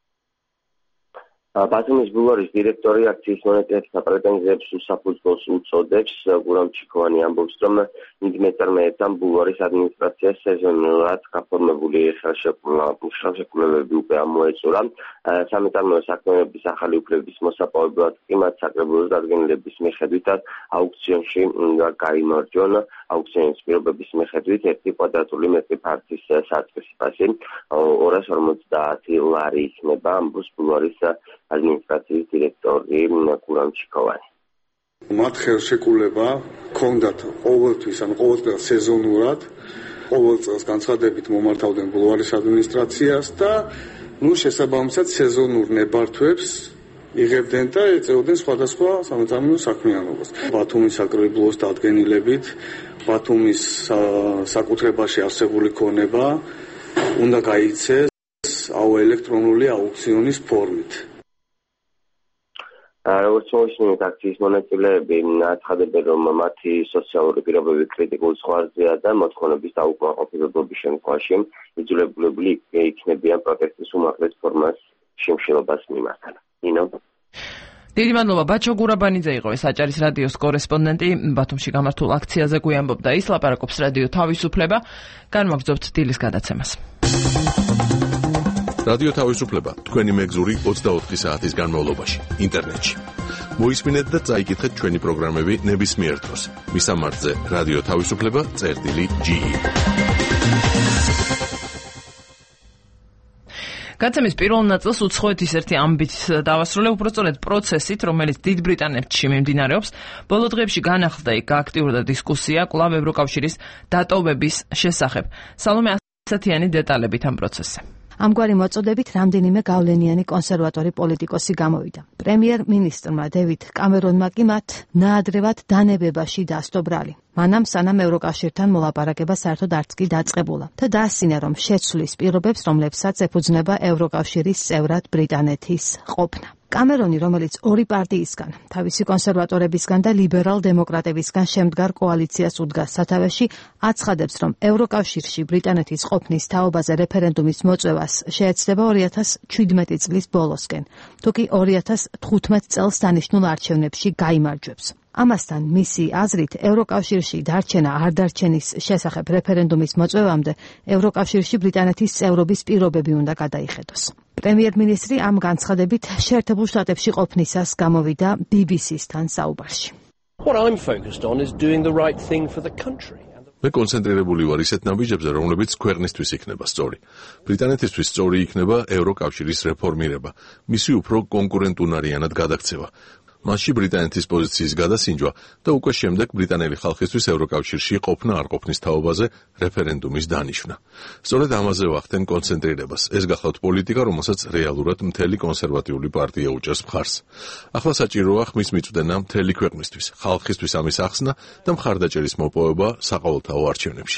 ბათუმის ბულვარის დირექტორი აქციის მონაწილეთა პრეტენზიებს უსაფუძვლოს უწოდებს. გურამ-ჩიქოვანი ამბობს, რომ მის მეწარმეებთან ბულვარის ადმინისტრაციას სეზონურად გაფორმებული ხელშეკრულებები უკვე ამოეწურა. სამეწარმეო საქმიანობის ახალი უფლების მოსაპოვებლად კი მათ საკრებულოს დადგენილების მიხედვითაც აუქციონში უნდა გაიმარჯვონ. აუქციონის პირობების მიხედვით ერთი კვადრატული მეტრი ფართის საწყისი ფასი ორას ორმოცდაათი ლარი იქნება, ამბობს ბულვარის ადმინისტრაციის დირექტორი გურამ-ჩიქოვანი. მათ ხელშეკრულება ჰქონდათ ყოველთვის, ანუ ყოველწლიურად სეზონურად, ყოველ წელს განცხადებით მომართავდნენ ბულვარის ადმინისტრაციას და ნუ შესაბამისად სეზონურ ნებართვებს იღებდნენ და ეწეოდნენ სხვადასხვა სამეწარმეო საქმიანობას. ბათუმის საკრებულოს დადგენილებით, ბათუმის საკუთრებაში არსებული ქონება უნდა გაიქცეს ელექტრონული აუქციონის ფორმით. როგორც მოვისმინეთ, აქციის მონაწილეები აცხადებენ, რომ მათი სოციალური პირობები კრიტიკულ ზღვარზეა და მოთხოვნების დაუკმაყოფილებლობის შემთხვევაში იძულებულები იქნებიან პროტესტის უმაღლეს ფორმას შიმშილობას მიმართა. ნინო. დიდი მადლობა. ბაჩო გურაბანიძე იყო ეს აჭარის რადიოს კორესპონდენტი. ბათუმში გამართულ აქციაზე გვიამბობდა ის, ლაპარაკობს რადიო თავისუფლება. განვაგრძობთ დილის გადაცემას. რადიო თავისუფლება თქვენი მეგზური ოცდაოთხი საათის განმავლობაში ინტერნეტში. მოისმინეთ და წაიკითხეთ ჩვენი პროგრამები ნებისმიერ დროს. მისამართზე რადიო თავისუფლება წერტილი ჯი. გადაცემის პირველ ნაწილს უცხოეთის ერთი ამბით დავასრულე, უბრალოდ პროცესით, რომელიც დიდ ბრიტანეთში მიმდინარეობს. ბოლო დღეებში განახლდა იქ გააქტიურდა დისკუსია კვლავ ევროკავშირის დატოვების შესახებ. სალომე ასათიანი დეტალებით ამ პროცესზე. ამგვარი მოწოდებით რამდენიმე გავლენიანი კონსერვატორი პოლიტიკოსი გამოვიდა. პრემიერ-მინისტრმა დევიდ კამერონმა კი მათ ნაადრევად დანებებაში დასდო ბრალი. მანამ სანამ ევროკავშირთან მოლაპარაკება საერთოდ არც კი დაწყებულა და დაასინა, რომ შეცვლის პირობებს, რომლებსაც ეფუძნება ევროკავშირის წევრად ბრიტანეთის ყოფნა. კამერონი, რომელიც ორი პარტიისგან, თავისი კონსერვატორებისგან და ლიბერალ-დემოკრატებისგან შემდგარ კოალიციას უდგას სათავეში, აცხადებს, რომ ევროკავშირში ბრიტანეთის ყოფნის თაობაზე რეფერენდუმის მოწვევას შეეცდება ორი ათას ჩვიდმეტი წლის ბოლოსკენ, თუ კი ორი ათას თხუთმეტ წელს დანიშნულ არჩევნებში გაიმარჯვებს. ამასთან მისი აზრით ევროკავშირში დარჩენა არ დარჩენის შესახებ რეფერენდუმის მოწვევამდე ევროკავშირში ბრიტანეთის წევრობის პირობები უნდა გადაიხედოს. პრემიერ-მინისტრი ამ განცხადებით შეერთებულ შტატებში ყოფნისას გამოვიდა ბი ბი სის-თან საუბარში. What I'm focused on is doing the right thing for the country. მე კონცენტრირებული ვარ ისეთ ნაბიჯებზე, რომლებიც ქვეყნისთვის იქნება სწორი. ბრიტანეთისთვის სწორი იქნება ევროკავშირის რეფორმირება, მისი უფრო კონკურენტუნარიანად გადაქცევა. მასში ბრიტანეთის პოზიციის გადასინჯვა და უკვე შემდეგ ბრიტანელი ხალხისთვის ევროკავშირში ყოფნა არ ყოფნის თაობაზე რეფერენდუმის დანიშვნა. სწორედ ამაზე ვახდენ კონცენტრირებას. ეს გახლავთ პოლიტიკა, რომელსაც რეალურად მთელი კონსერვატიული პარტია უჭერს მხარს. ახლა საჭიროა ხმის მიწვდენა მთელი ქვეყნისთვის, ხალხისთვის ამის ახსნა და მხარდაჭერის მოპოვება საყოველთაო არჩევნებში.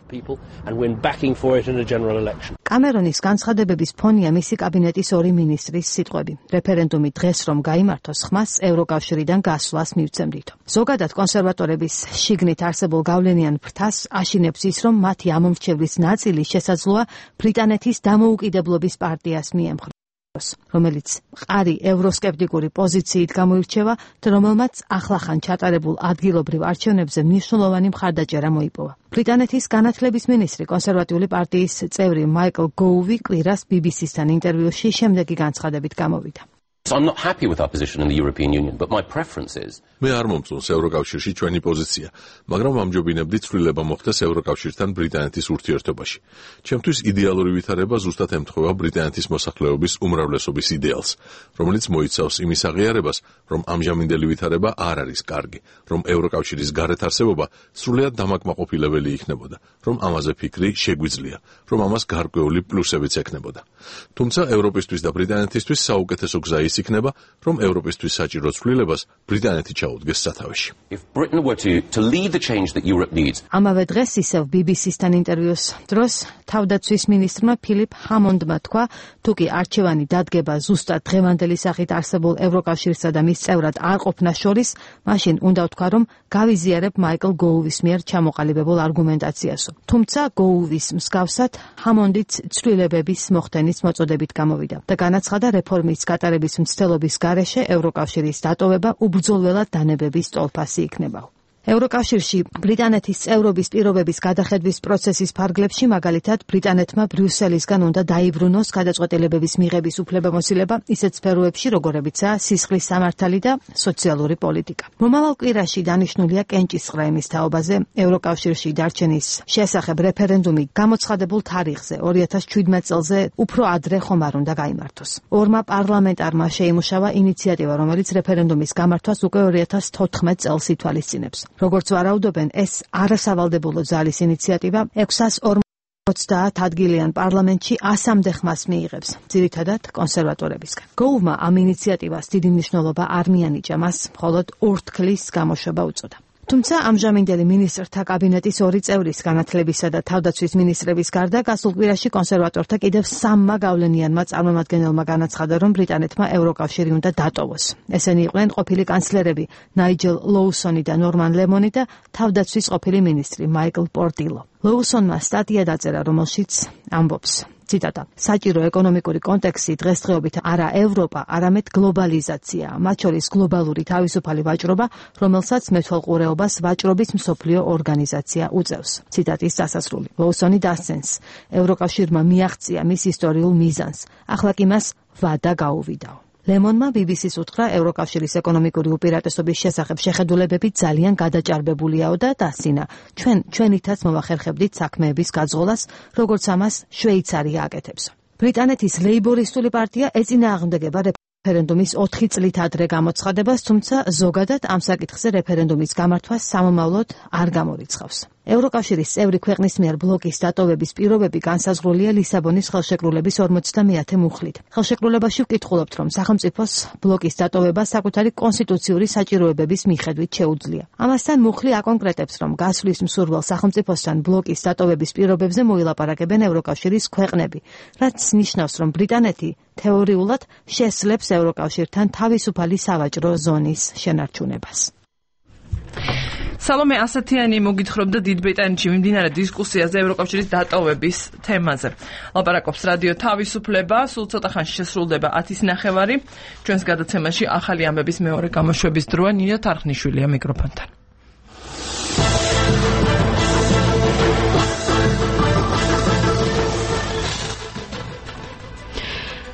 And win backing for it in a general election. კამერონის განცხადებების ფონია მისი კაბინეტის ორი მინისტრის სიტყვები. რეფერენდუმი დღეს რომ გაიმართოს, ხმას ევროკავშირიდან გასვლას მივცემდით. ზოგადად კონსერვატორების შიგნით არსებულ გავლენიან ფრთას აშინებს ის, რომ მათი ამომრჩევლის ნაწილი შესაძლოა ბრიტანეთის დამოუკიდებლობის პარტიას მიემხროს, რომელიც მყარი ევროსკეპტიკური პოზიციით გამოირჩევა და რომელმაც ახლახან ჩატარებულ ადგილობრივ არჩევნებზე მნიშვნელოვანი მხარდაჭერა მოიპოვა. ბრიტანეთის განათლების მინისტრი კონსერვატიული პარტიის წევრი მაიკლ გოუვი კვირას ბი ბი სის-თან ინტერვიუში შემდეგი განცხადებით გამოვიდა. I'm not happy with our position in the European Union, but my preference is მე არ მომწონს ევროკავშირში ჩვენი პოზიცია, მაგრამ ვამჯობინებდი ცვლილება მოხდეს ევროკავშირთან ბრიტანეთის ურთიერთობაში. ჩემთვის იდეალური ვითარება ზუსტად ემთხვევა ბრიტანეთის მოსახლეობის უმრავლესობის იდეალს, რომელიც მოიცავს იმის აღიარებას, რომ ამჟამინდელი ვითარება არ არის კარგი, რომ ევროკავშირის გარეთ არსებობა სრულიად დამაკმაყოფილებელი იქნებოდა, რომ ამაზე ფიქრი შეგვიძლია, რომ ამას გარკვეული პლუსებიც ექნებოდა. თუმცა ევროპისთვის და ბრიტანეთისთვის საუკეთესო გზა ის იქნება, რომ ევროპისთვის საჭირო ცვლილებას ბრიტანეთი ჩაუდგეს სათავეში. If Britain were to to lead the change that Europe needs. ამავე დღეს ისევ ბი ბი სის-თან ინტერვიუს დროს თავდაცვის მინისტრმა ფილიპ ჰამონდმა თქვა, თუ კი არჩევანი დადგება ზუსტად დღევანდელი სახით არსებულ ევროკავშირსა და მის წევრად არ ყოფნას შორის, მაშინ უნდა ვთქვა, რომ გავიზიარებ მაიკლ გოუვის მიერ ჩამოყალიბებულ არგუმენტაციასო. თუმცა გოუვის მსგავსად ჰამონდიც ცვლილებების მოხდენის მოწოდებით გამოვიდა და განაცხადა რეფორმის გატარების მცდელობის გარეშე ევროკავშირის დატოვება უბრძოლველად დანებების სტოლფასი იქნება. ევროკავშირში ბრიტანეთის წევრობის პირობების გადახედვის პროცესის ფარგლებში მაგალითად ბრიტანეთმა ბრიუსელისგან უნდა დაიბრუნოს გადაწყვეტილებების მიღების უფლებამოსილება ისეთ სფეროებში, როგორებიცაა სისხლის სამართალი და სოციალური პოლიტიკა. მომავალ კვირაში დანიშნულია კენჭისყრა იმის თაობაზე ევროკავშირში დარჩენის შესახებ რეფერენდუმი გამოცხადებულ თარიღზე ორი ათას შვიდმეტ წელზე უფრო ადრე ხომ არ უნდა გაიმართოს. ორმა პარლამენტარმა შეიმუშავა ინიციატივა, რომელიც რეფერენდუმის გამართვას უკვე ორი ათას თოთხმეტ წელს ითვალისწინებს. როგორც ვარაუდობენ, ეს არასავალდებულო ძალის ინიციატივა ექვსას ორმოცდაათ ადგილიან პარლამენტში ასამდე ხმას მიიღებს, ძირითადად კონსერვატორებისგან. გოუვმა ამ ინიციატივას დიდი მნიშვნელობა არ მიანიჭა, მას მხოლოდ ორთქლის გამოშვება უწოდა. თუმცა ამჟამინდელი მინისტრთა კაბინეტის ორი წევრის განათლებისა და თავდაცვის მინისტრების გარდა გასულ კვირაში კონსერვატორთა კიდევ სამმა გავლენიანმა წარმომადგენელმა განაცხადა, რომ ბრიტანეთმა ევროკავშირი უნდა დატოვოს. ესენი იყვნენ ყოფილი კანცლერები ნაიჯელ ლოუსონი და ნორმან ლემონი და თავდაცვის ყოფილი მინისტრი მაიკლ პორტილო. ლოუსონმა სტატია დაწერა, რომელშიც ამბობს: ციტატა: საჭირო ეკონომიკური კონტექსტი დღესდღეობით არა ევროპა, არამედ გლობალიზაციაა, მათ შორის გლობალური თავისუფალი ვაჭრობა, რომელსაც მეთვალყურეობას ვაჭრობის მსოფლიო ორგანიზაცია უწევს. ციტატის დასასრული. ლოუსონი დასცენს: ევროკავშირმა მიაღწია მის ისტორიულ მიზანს, ახლა კი მას ვადა გაუვიდაო. ლემონმა ბი ბი სის უთხრა, ევროკავშირის ეკონომიკური უპირატესობის შესახებ შეხედულებები ძალიან გადაჭარბებულიაო და დასცინა. ჩვენ ჩვენითაც მოვახერხებდით საქმეების გაძღოლას, როგორც ამას შვეიცარია აკეთებს. ბრიტანეთის ლეიბორისტული პარტია ეწინააღმდეგება რეფერენდუმის ოთხი წლით ადრე გამოცხადებას, თუმცა ზოგადად ამ საკითხზე რეფერენდუმის გამართვას სამომავლოდ არ გამორიცხავს. ევროკავშირის წევრი ქვეყნის მიერ ბლოკის დატოვების პირობები განსაზღვრულია ლისაბონის ხელშეკრულების ორმოცდამეათე მუხლით. ხელშეკრულებაში ვკითხულობთ, რომ სახელმწიფოს ბლოკის დატოვება საკუთარი კონსტიტუციური საჭიროებების მიხედვით შეუძლია. ამასთან მუხლი აკონკრეტებს, რომ გასვლის მსურველ სახელმწიფოსთან ბლოკის დატოვების პირობებზე მოილაპარაკებენ ევროკავშირის ქვეყნები, რაც ნიშნავს, რომ ბრიტანეთი თეორიულად შესძლებს ევროკავშირთან თავისუფალი სავაჭრო ზონის შენარჩუნებას. სალომე ასათიანი მოგითხრობდა დიდ ბრიტანეთში მიმდინარე დისკუსიაზე ევროკავშირის დატოვების თემაზე. ლაპარაკობს რადიო თავისუფლება, სულ ცოტა ხანში შესრულდება ათის ნახევარი. ჩვენს გადაცემაში ახალი ამბების მეორე გამოშვების დროა. ნინო თარხნიშვილია მიკროფონთან.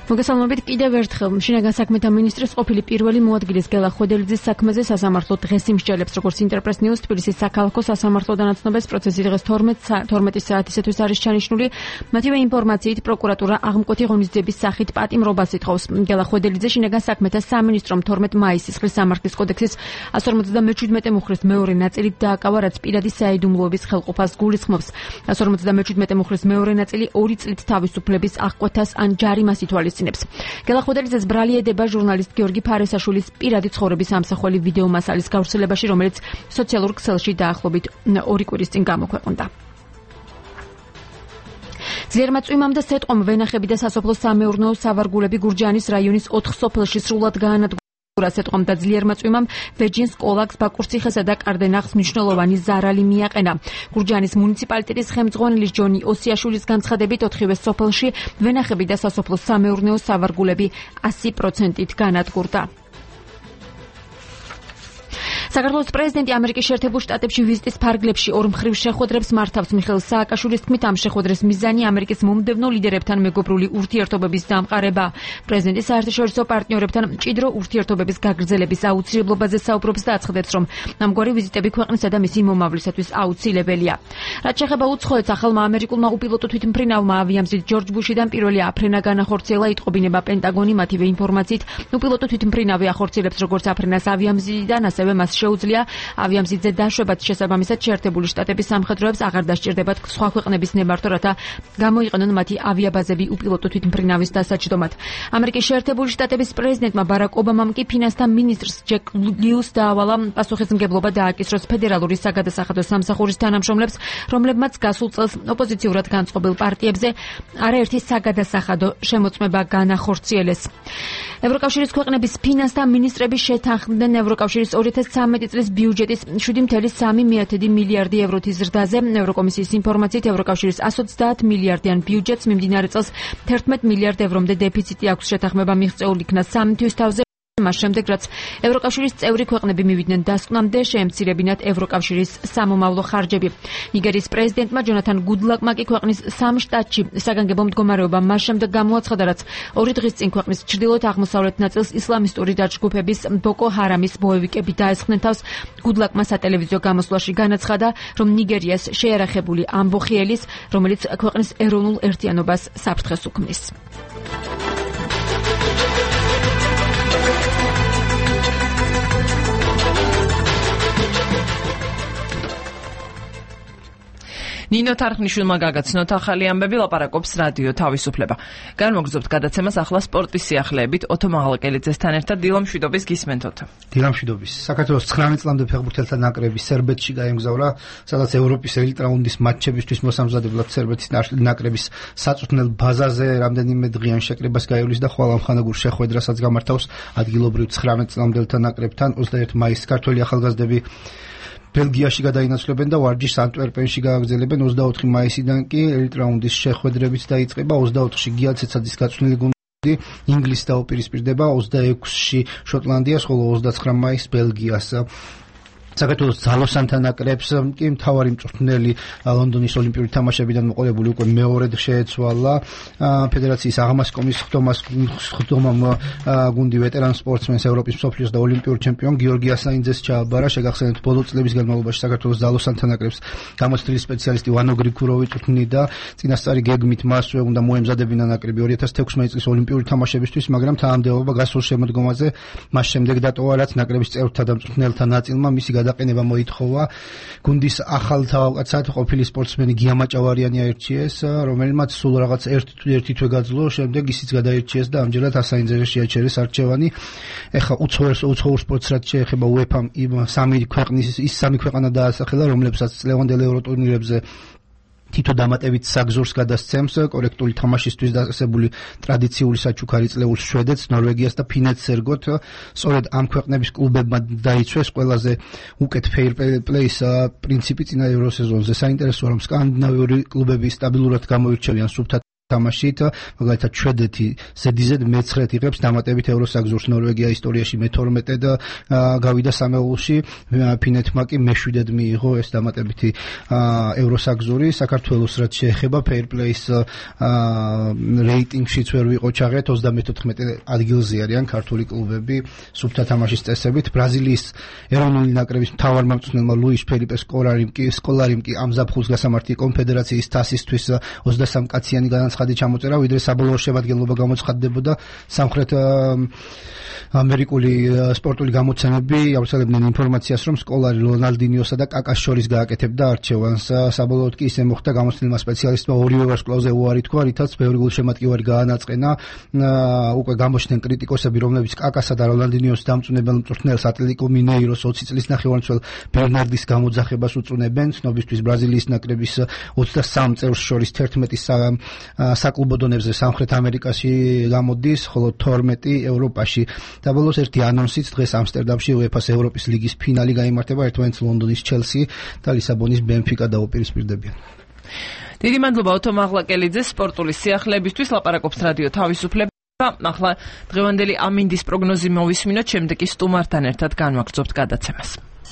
მოგესალმებით კიდევ ერთხელ შინაგან საქმეთა მინისტრის ყოფილი პირველი მოადგილის გელა ხვედელიძის საქმეზე სასამართლო დღეს იმსჯელებს, როგორც ინტერპრეს ნიუს თბილისის საქალაქო სასამართლოდან აცნობის პროცესი დღეს თორმეტი საათისათვის არის ჩანიშნული. მათივე ინფორმაციით პროკურატურა აღმკვეთი ღონისძიების სახით პატიმრობას ითხოვს. გელა ხვედელიძე შინაგან საქმეთა სამინისტრომ თორმეტი მაისის ხრის სამართლის კოდექსის εκατს ორმოცდამეჩვიდმეტე მუხლის მეორე ნაწილით დააკავა, რაც პირადი საიდუმლოების ხელყოფას გულისხმობს. εκατს ორმოცდამეჩვიდმეტე მუხლის მეორე ნაწილი ორი წლით თავისუფლების აღკვეთას ან ჯარიმას ითვალისწინებს. გელა ხვედელიძეს ბრალი ედება ჟურნალისტ გიორგი ფარესაშვილის პირადი ცხოვრების ამსახველი ვიდეო მასალის გავრცელებაში, რომელიც სოციალურ ქსელში დაახლოებით ორი კვირის წინ გამოქვეყნდა. ძლიერმა წვიმამ და სეტყვამ ვენახები და სასოფლო სამეურნეო სავარგულები გურჯაანის რაიონის ოთხ სოფელში სრულად გაანადგურა. სეტყვამ და ძლიერმა წვიმამ ვეჯინს, კოლაქს, ბაკურციხესა და კარდენახს მნიშვნელოვანი ზარალი მიაყენა. გურჯაანის მუნიციპალიტეტის ხელმძღვანელის ჯონი ოსიაშვილის განცხადებით, ოთხივე სოფელში ვენახები და სასოფლო სამეურნეო სავარგულები ასი პროცენტით განადგურდა. საქართველოს პრეზიდენტი ამერიკის შეერთებულ შტატებში ვიზიტის ფარგლებში ორმხრივ შეხვედრებს მართავს. მიხეილ სააკაშვილის თქმით, ამ შეხვედრების მიზანი ამერიკის მომდევნო ლიდერებთან მეგობრული ურთიერთობების დამყარება. პრეზიდენტი საერთაშორისო პარტნიორებთან მჭიდრო ურთიერთობების გაგრძელების აუცილებლობაზე საუბრობს და აცხადებს, რომ ამგვარი ვიზიტები ქვეყნისა და მისი მომავლისათვის აუცილებელია. რაც შეეხება უცხოეთს, ახალმა ამერიკულმა უპილოტო თვითმფრინავმა ავიამზით ჯორჯ ბუშიდან პირველი აფრენა განახორციელა, იტყობინება პენტაგონი. მათივე ინფორმაციით, უპილოტო თვითმფრინავი ახორციელებს როგორც აფრენას ავიამზიდან, ასევე მას შეუძლია ავიამზიდზე დაშვებაც. შესაბამისად, შეერთებული შტატების სამხედროებს აღარ დასჭირდებათ სხვა ქვეყნების ნებართვა, რათა გამოიყენონ მათი ავიაბაზები უპილოტო თვითმფრინავის დასაჯდომად. ამერიკის შეერთებული შტატების პრეზიდენტმა ბარაკ ობამამ კი ფინანსთა მინისტრს ჯეკ ლიუს დაავალა პასუხისმგებლობა დააკისროს ფედერალური საგადასახადო სამსახურის თანამშრომლებს, რომლებმაც გასულ წელს ოპოზიციურად განწყობილ პარტიებზე არაერთი საგადასახადო შემოწმება განახორციელეს. ევროკავშირის ქვეყნების ფინანსთა მინისტრები შეთანხმდნენ ევროკავშირის ორი ათას ცხრამეტი წლის ბიუჯეტის შვიდი მცდარი სამი მილიარდი ევროთი ზრდაზე. ევროკომისიის ინფორმაციით, ევროკავშირის εκατს ოცდაათ მილიარდიან ბიუჯეტს მიმდინარე წელს თერთმეტ მილიარდ ევრომდე დეფიციტი აქვს. შეთანხმება მიღწეულ იქნა სამი თვის თავზე. მას შემდეგ, რაც ევროკავშირის წევრი ქვეყნები მივიდნენ დასკვნამდე, შეემცირებინათ ევროკავშირის სამომავლო ხარჯები. ნიგერიის პრეზიდენტმა ჯონათან გუდლაკმა კი ქვეყნის სამ შტატში საგანგებო მდგომარეობა მას შემდეგ გამოაცხადა, რაც ორი დღის წინ ქვეყნის ჩრდილოეთ აღმოსავლეთ ნაწილს ისლამისტური დაჯგუფების ბოკო ჰარამის ბოევიკები დაესხნენ თავს. გუდლაკმა სატელევიზიო გამოსვლაში განაცხადა, რომ ნიგერიას შეერახებული ამბოხი ელის, რომელიც ქვეყნის ეროვნულ ერთიანობას საფრთხეს უქმნის. ნინო თარხნიშვილმა გაგაცნოთ ახალი ამბები, ლაპარაკობს რადიო თავისუფლება. განმოგრძობთ გადაცემას ახლა სპორტის სიახლეებით ოთო მაღალაკელიძესთან ერთად. დილა მშვიდობის, გისმენთ ოთო. დილა მშვიდობის. საქართველოს ცხრამეტ წლამდე ფეხბურთელთა ნაკრები სერბეთში გაემგზავრა, სადაც ევროპის ელიტ რაუნდის მატჩებისთვის მოსამზადებლად სერბეთის ნაკრების საწვრთნელ ბაზაზე რამდენიმე დღიან შეკრებას გაივლის და ხვალ ამხანაგურ შეხვედრასაც გამართავს ადგილობრივ ცხრამეტ წლამდელთა ნაკრებთან. ოცდაერთი მაისს ქართველი ახალგაზრდები ბელგიაში გადაინაცვლებენ და ვარჯიშს ანტვერპენში გააგრძელებენ. ოცდაოთხი მაისიდან კი ელიტ რაუნდის შეხვედრებიც დაიწყება. ოცდაოთხში გიალცეცაძის გაწვრთნილი გუნდი ინგლისს დაუპირისპირდება, ოცდაექვსში შოტლანდიას, ხოლო ოცდაცხრა მაისს ბელგიას. საქართველოს ძალოსანთა ნაკრებს კი მთავარი მწვრთნელი ლონდონის ოლიმპიური თამაშებიდან მოყოლებული უკვე მეორედ შეეცვალა. ფედერაციის აღმას კომისიის ხდომამ გუნდი ვეტერან სპორტსმენს, ევროპის, მსოფლიოს და ოლიმპიურ ჩემპიონ გიორგი ასაინძეს ჩააბარა. შეგახსენებთ, ბოლო წლების განმავლობაში საქართველოს ძალოსანთა ნაკრებს გამოცდილი სპეციალისტი ვანო გრიგუროვი წვრთნიდა. წინასწარი გეგმით მასვე უნდა მოემზადებინა ნაკრები ორი ათას თექვსმეტი წლის ოლიმპიური თამაშებისთვის, მაგრამ თანამდებობა გასულ შემოდგომაზე მას შემდეგ დატოვა, რაც ნაკრების წევრთა და მწვრთნელთა ნაწილმა მისი გადაყენება მოითხოვა. გუნდის ახალ თავკაცად ყოფილი სპორტსმენი გია მაჭავარიანი აირჩიეს, რომელმაც სულ რაღაც ერთი თვე გაძლო, შემდეგ ისიც გადაირჩიეს და ამჯერად ასაინძეზე შეაჩერეს არჩევანი. ეხლა უცხოურ უცხოურ სპორტს რაც შეეხება უეფამ სამი ქვეყნის ის სამი ქვეყანა დაასახელა, რომლებსაც წლევანდელ ევროტურნირებზე თითო დამატებით საგზურს გადასცემს. კორექტული თამაშისთვის დასახელებული ტრადიციული საჩუქარი წლეულს შვედეთს, ნორვეგიას და ფინეთს ერგოთ. სწორედ ამ ქვეყნების კლუბებმა დაიცვეს ყველაზე უკეთ fair play-ის პრინციპი წინა ევროსეზონზე. საინტერესოა, რომ სკანდინავიური კლუბები სტაბილურად გამოირჩევიან სუფთა თამაშით, მაგალითად შვედეთი ზედიზედ მეცხრედ იღებს დამატებით ევროსაგზურს, ნორვეგია ისტორიაში მეთორმეტედ გავიდა სამეულში, ფინეთმა კი მეშვიდედ მიიღო ეს დამატებითი ევროსაგზური. საქართველოს რაც შეეხება fair play-ის რეიტინგშიც ვერ ვიყო ჩაღეთ, ოცდამეთოთხმეტე ადგილზე არიან ქართული კლუბები სუფთა თამაშის წესებით. ბრაზილიის ეროვნული ნაკრების მთავარმამწვრთნელმა ლუის ფელიპე სკოლარიმ კი სკოლარიმ კი ამ ზაფხულს გასამართი კონფედერაციის თასისთვის ოცდასამ კაციანი განაცხადი ჩამოწერა, ვიდრე საბოლოო შემადგენლობა გამოცხადდებოდა. სამხრეთ ამერიკული სპორტული გამოცემები ავრცელებდნენ ინფორმაციას, რომ სკოლარი რონალდინიოსა და კაკას შორის გააკეთებდა არჩევანს. საბოლოოდ კი ისე მოხდა, გამოცდილმა სპეციალისტმა ორივე ვარსკვლავზე უარი თქვა, რითაც ბევრი გულშემატკივარი გაანაწყენა. უკვე გამოჩნდნენ კრიტიკოსები, რომლებიც კაკასა და რონალდინიოს დამწუნებელ მწვრთნელს ატლეტიკო მინეიროს ოცი წლის ნახევარმცველ ბერნარდის გამოძახებას უწუნებენ. ცნობისთვის ბრაზილიის ნაკრების ოცდასამ წევრს შორის თერთმეტი საკლუბო დონეზე სამხრეთ ამერიკაში გამოდის, ხოლო თორმეტი ევროპაში. და ბოლოს ერთი ანონსიც, დღეს ამსტერდამში უეფა-ს ევროპის ლიგის ფინალი გაიმართება, ერთმანეთს ლონდონის ჩელსი და ლისაბონის ბენფიკა დაუპირისპირდებიან. დიდი მადლობა ოტო მაღლაკელიძე სპორტული სიახლეებისთვის. ლაპარაკობს რადიო თავისუფლება. ახლა დღევანდელი ამინდის პროგნოზი მოვისმინოთ, შემდეგ კი სტუმართან ერთად განვაგრძობთ გადაცემას.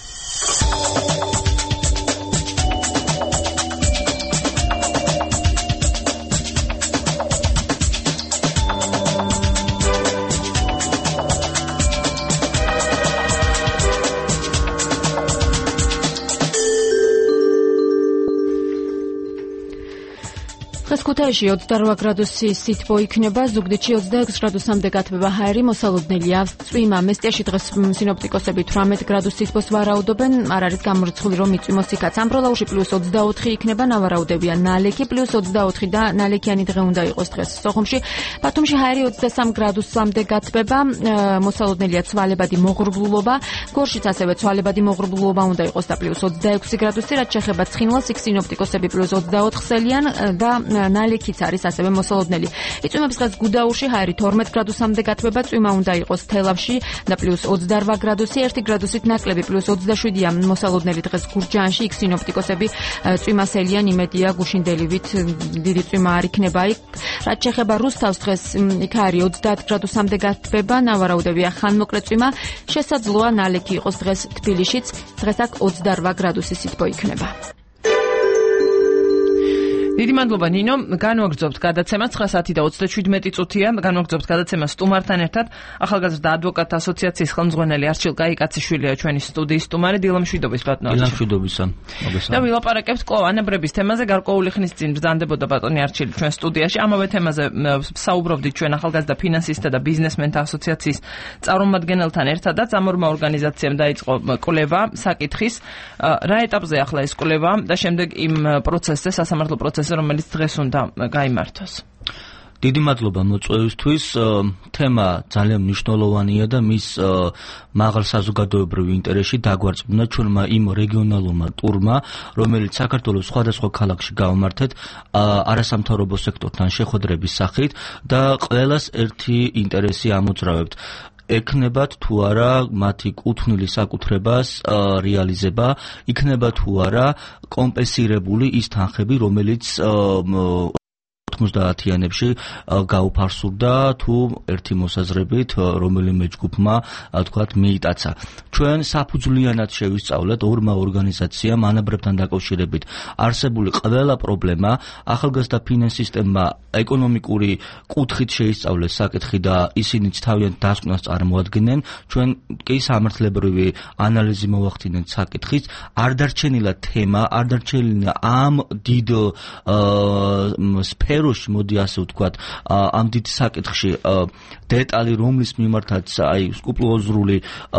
ქუთაისში ოცდაოთხ გრადუსის სითბო იქნება, ზუგდიდში ოცდაექვსი გრადუსამდე გათბება ჰაერი, მოსალოდნელია წვიმა. მესტიაში დღეს სინოპტიკოსები თვრამეტ გრადუს სითბოს ვარაუდობენ, არ არის გამორიცხული რომ იწვიმოს იქაც. ამბროლაუში პლუს ოცდაოთხი იქნება, ნავარაუდებია ნალექი, პლუს ოცდაოთხი და ნალექიანი დღე უნდა იყოს დღეს სოხუმში. ბათუმში ჰაერი ოცდასამ გრადუსამდე გათბება, მოსალოდნელია ცვალებადი მოღრუბლულობა, გორშიც ასევე ცვალებადი მოღრუბლულობა უნდა იყოს და პლუს ოცდაექვსი გრადუსი, რაც შეეხება ცხინვალს, იქ სინოპტიკოსები პლუს ოცდაოთხი სელიან და ნალექიც არის ასევე მოსალოდნელი. იწვიმების დღეს გუდაურში ჰაერი თორმეტ გრადუსამდე გათბება, წვიმა უნდა იყოს თელავში და პლუს ოცდაოთხ გრადუსი, ერთი გრადუსით ნაკლები, პლუს ოცდაშვიდია მოსალოდნელი დღეს გურჯაანში, იქ სინოპტიკოსები წვიმასელიან, იმედია გუშინდელივით დიდი წვიმა არ იქნება იქ. რაც შეეხება რუსთავს, დღეს იქ არის ოცდაათი გრადუსამდე გათბება, ნავარაუდებია ხანმოკლე წვიმა, შესაძლოა ნალექი იყოს დღეს თბილისშიც, დღეს აქ ოცდაოთხ გრადუსის სითბო იქნება. დიდი მადლობა ნინო, განვაგრძობთ გადაცემას, ცხრა საათი და ოცდაშვიდმეტი წუთია, განვაგრძობთ გადაცემას სტუმართან ერთად. ახალგაზრდა ადვოკატთა ასოციაციის ხელმძღვანელი არჩილ კაიკაციშვილია ჩვენი სტუდიის სტუმარი, დილამშვიდობის ბატონო. დილამშვიდობისა. და ვილაპარაკებთ კლავანებრების თემაზე, გარკვეული ხნის წინ ბრძანდებოდა ბატონი არჩილი ჩვენ სტუდიაში. ამავე თემაზე საუბრობდით ჩვენ ახალგაზრდა ფინანსისტთა და ბიზნესმენთა ასოციაციის წარმომადგენელთან ერთადაც. ამ ორმა ორგანიზაციამ დაიწყო კვლევა საკითხის, რა ეტაპზე ახლა ეს კვლევა და შემდეგ იმ პროცესზე, სასამართლო პროცესზე, რომელიც დღეს უნდა გაიმართოს. დიდი მადლობა მოწვევისთვის. თემა ძალიან მნიშვნელოვანია და მის მაღალ საზოგადოებრივ ინტერესში დაგვარწმუნა ჩვენმა იმ რეგიონალურმა ტურმა, რომელიც საქართველოს სხვადასხვა ქალაქში გავმართეთ არასამთავრობო სექტორთან შეხვედრების სახით და ყველას ერთი ინტერესი ამოძრავებთ. ექნებათ თუ არა მათი კუთვნილი საკუთრებას რეალიზება, იქნება თუ არა კომპენსირებული ის თანხები, რომელიც ოცდაათიანებში გაუფარსურდა თუ ერთი მოსაზრებით რომელიმე ჯგუფმა თქვათ მიიტაცა. ჩვენ საფუძვლიანად შევისწავლეთ ორმა ორგანიზაციამ ანაბრებთან დაკავშირებით არსებული ყველა პრობლემა, ახალგაზრდა ფინანსისტებმა ეკონომიკური კუთხით შეისწავლეს საკითხი და ისინიც თავიანთ დასკვნას წარმოადგენენ. ჩვენ კი სამართლებრივი ანალიზი მოვახდინეთ საკითხის, არ დარჩენილა თემა, არ დარჩენილა ამ დიდ სფეროში, მოდი ასე ვთქვათ, ამ დიდ საკითხში დეტალი, რომლის მიმართაც აი სკრუპულოზური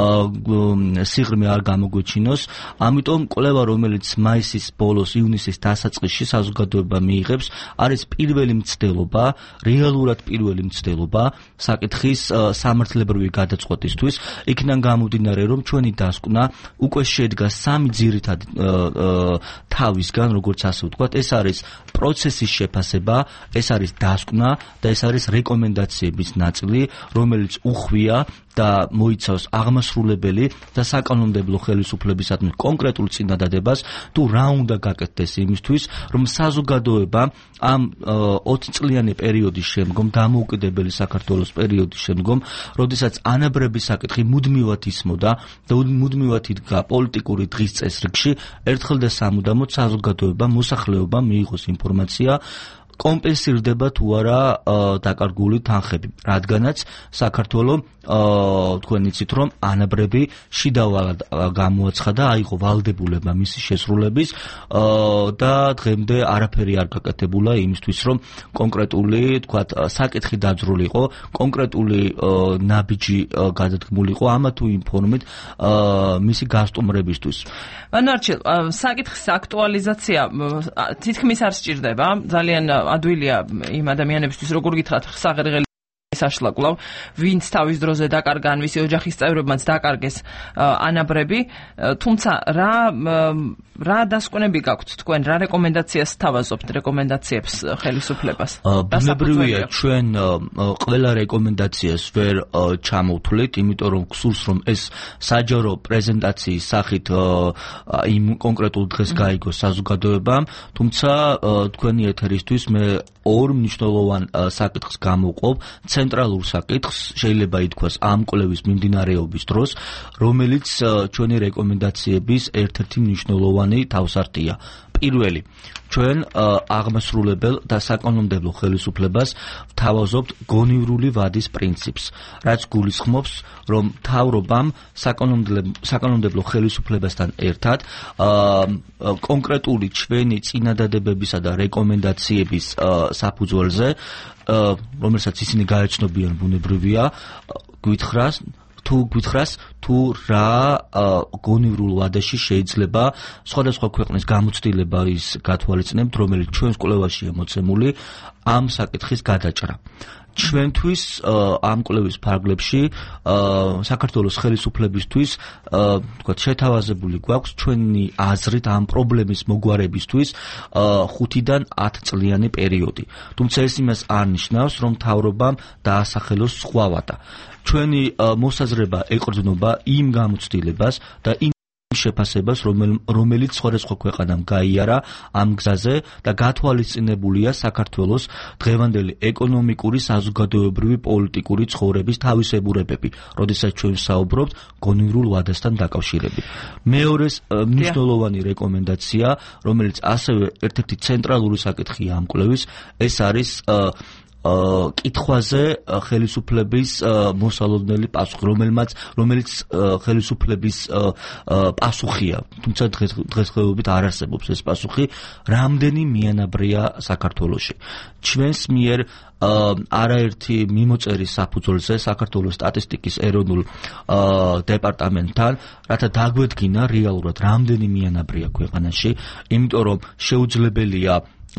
სიღრმე არ გამოგვეჩინოს. ამიტომ კვლევა, რომელიც მაისის ბოლოს, ივნისის დასაწყისში საზოგადოება მიიღებს, არის პირველი მცდელობა, რეალურად პირველი მცდელობა საკითხის სამართლებრივი გადაწყვეტისთვის. იქიდან გამომდინარე, რომ ჩვენი დასკვნა უკვე შედგა სამი ძირითადი თავისგან, როგორც ასე ვთქვათ, ეს არის პროცესის შეფასება, ეს არის დასკვნა და ეს არის რეკომენდაციების ნაწილი, რომელიც უხვია და მოიცავს აღმასრულებელი და საკანონმდებლო ხელისუფლებისადმი კონკრეტულ წინადადებას თუ რა უნდა გაკეთდეს იმისთვის, რომ საზოგადოება ამ ოცი წლიანი პერიოდის შემდგომ, დამოუკიდებელი საქართველოს პერიოდის შემდგომ, როდესაც ანაბრების საკითხი მუდმივად ისმოდა და მუდმივად იდგა პოლიტიკური დღის წესრიგში, ერთხელ და სამუდამოდ საზოგადოება, მოსახლეობა მიიღოს ინფორმაცია კომპენსირდება თუ არა დაკარგული თანხები, რადგანაც საქართველო თქვენ იცით რომ ანაბრები შიდავალად გამოაცხადა, აიღო ვალდებულება მისი შესრულების და დღემდე არაფერი არ გაკეთებულა იმისთვის რომ კონკრეტული თქვათ საკითხი დაძრულიყო, კონკრეტული ნაბიჯი გადადგმულიყო ამა თუ იმ ფორმით მისი გასტუმრებისთვის. მანარჩილ საკითხის აქტუალიზაცია თითქმის არ სჭირდება, ძალიან ადვილია იმ ადამიანებისთვის, როგორ გითხრათ, საღერღელი საშლაკვლავ, ვინც თავის დროზე დაკარგა, ან ვისი ოჯახის წევრებმაც დაკარგეს ანაბრები, თუმცა რა რა დასკვნები გაქვთ თქვენ, რა რეკომენდაციას სთავაზობთ, რეკომენდაციებს ხელისუფლებას? ბუნებრივია, ჩვენ ყველა რეკომენდაციას ვერ ჩამოვთვლით, იმიტომ რომ გსურს რომ ეს საჯარო პრეზენტაციის სახით იმ კონკრეტულ დღეს გაიგოს საზოგადოებამ, თუმცა თქვენი ეთერისთვის მე ორ მნიშვნელოვან საკითხს გამოვყოფ, ცენტრალურ საკითხს, შეიძლება ითქვას ამ კვლევის მიმდინარეობის დროს, რომელიც ჩვენი რეკომენდაციების ერთ-ერთი მნიშვნელოვანი თავსართია. პირველი, ჩვენ აღმასრულებელ და საკანონმდებლო ხელისუფლებას ვთავაზობთ გონივრული ვადის პრინციპს, რაც გულისხმობს, რომ მთავრობამ საკანონმდებლო ხელისუფლებასთან ერთად კონკრეტული ჩვენი წინადადებებისა და რეკომენდაციების საფუძველზე, რომელსაც ისინი გაეცნობიან ბუნებრივია, გვითხრას თუ გვითხრას თუ რა გონივრულ ვადაში შეიძლება სხვადასხვა ქვეყნის გამოცდილება ის გათვალისწინებთ, რომელიც ჩვენს კვლევაშია მოცემული ამ საკითხის გადაჭრა. ჩვენთვის ამ კვლევის ფარგლებში საქართველოს ხელისუფლებისთვის თქვათ შეთავაზებული გვაქვს ჩვენი აზრით ამ პრობლემის მოგვარებისთვის ხუთიდან ათ წლიანი პერიოდი. თუმცა ეს იმას არ ნიშნავს, რომ მთავრობამ დაასახელოს სხვა ვადა. ჩვენი მოსაზრება ეყრდნობა იმ გამოცდილებას და იმ შეფასებას, რომელიც სხვადასხვა ქვეყანამ გაიარა ამ გზაზე და გათვალისწინებულია საქართველოს დღევანდელი ეკონომიკური, საზოგადოებრივი, პოლიტიკური ცხოვრების თავისებურებები, როდესაც ჩვენ საუბრობთ გონივრულ ვადასთან დაკავშირებით. მეორე მნიშვნელოვანი რეკომენდაცია, რომელიც ასევე ერთ-ერთი ცენტრალური საკითხია ამ კვლევის, ეს არის კითხვაზე ხელისუფლების მოსალოდნელი პასუხი, რომელმაც რომელიც ხელისუფლების პასუხია, თუმცა დღესდღეობით არ არსებობს ეს პასუხი, რამდენი მიანაბრია საქართველოში. ჩვენს მიერ არაერთი მიმოწერის საფუძველზე საქართველოს სტატისტიკის ეროვნულ დეპარტამენტთან, რათა დაგვედგინა რეალურად რამდენი მიანაბრია ქვეყანაში, იმიტომ რომ შეუძლებელია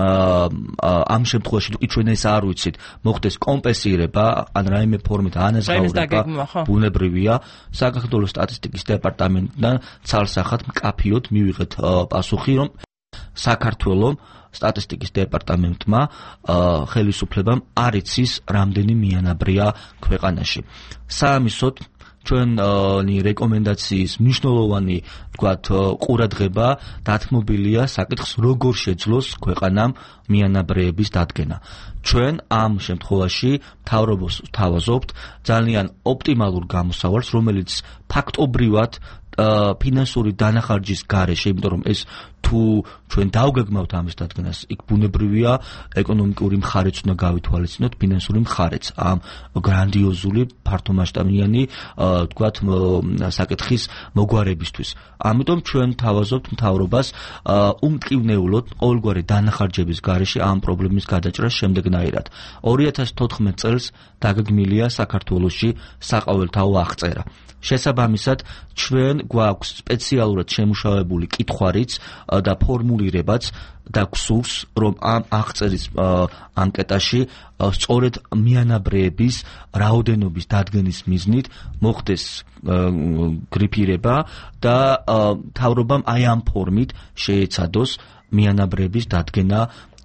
ამ შემთხვევაში თუ ჩვენ ეს არ ვიცით, მოხდეს კომპენსირება, ან რაიმე ფორმით ანაზღაურება, ბუნებრივია, საქართველოს სტატისტიკის დეპარტამენტიდან ცალსახად მკაფიოდ მივიღეთ პასუხი, რომ საქართველოს სტატისტიკის დეპარტამენტმა ხელისუფლებამ არ იცის რამდენი მიანაბრია ქვეყანაში. საამისოდ ჩვენი რეკომენდაციის მნიშვნელოვანი ვთქვათ ყურადღება დათმობილია საკითხს, როგორ შეძლოს ქვეყანამ მიანაბრეების დადგენა. ჩვენ ამ შემთხვევაში მთავრობას ვთავაზობთ ძალიან ოპტიმალურ გამოსავალს, რომელიც ფაქტობრივად ფინანსური დანახარჯის გარეშე, იმიტომ რომ ეს თუ ჩვენ დავგეგმავთ ამის დადგენას, იქ ბუნებრივია ეკონომიკური მხარეც უნდა გავითვალისწინოთ, ფინანსური მხარეც ამ გრანდიოზული ფართომასშტაბიანი თქვათ საკითხის მოგვარებისთვის. ამიტომ ჩვენ თავაზობთ მთავრობას უმტკივნეულოდ ყოველგვარი დანახარჯების გარეშე ამ პრობლემის გადაჭრას შემდეგნაირად. ორი ათას თოთხმეტ წელს დაგეგმილია საქართველოში საყოველთაო აღწერა. შესაბამისად, ჩვენ გვაქვს სპეციალურად შემუშავებული კითხვარიც და ფორმულირებაც და გსურს, რომ ამ აღწერის ანკეტაში სწორედ მიანაბრეების რაოდენობის დადგენის მიზნით მოხდეს გრიფირება და მთავრობამ აი ამ ფორმით შეეცადოს მიანაბრეების დადგენა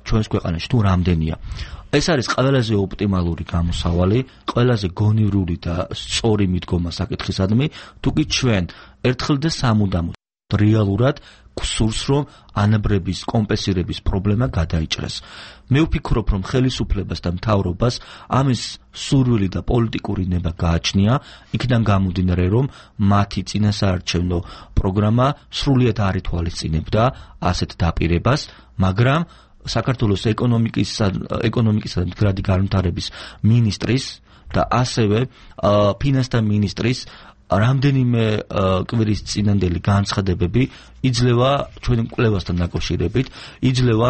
ჩვენს ქვეყანაში თუ რამდენია. ეს არის ყველაზე ოპტიმალური გამოსავალი, ყველაზე გონივრული და სწორი მიდგომა საკითხისადმი, თუკი ჩვენ ერთხელ და სამუდამოდ რეალურად გსურს, რომ ანაბრების კომპენსირების პრობლემა გადაიჭრას. მე ვფიქრობ, რომ ხელისუფლებას და მთავრობას ამის სურვილი და პოლიტიკური ნება გააჩნია, იქიდან გამომდინარე, რომ მათი წინასაარჩევნო პროგრამა სრულიად არ ითვალისწინებდა ასეთ დაპირებას, მაგრამ საქართველოს ეკონომიკის ეკონომიკისა და მდგრადი განვითარების მინისტრის და ასევე ფინანსთა მინისტრის რამდენიმე კვირის წინანდელი განცხადებები იძლევა ჩვენ კვლევასთან დაკავშირებით, იძლევა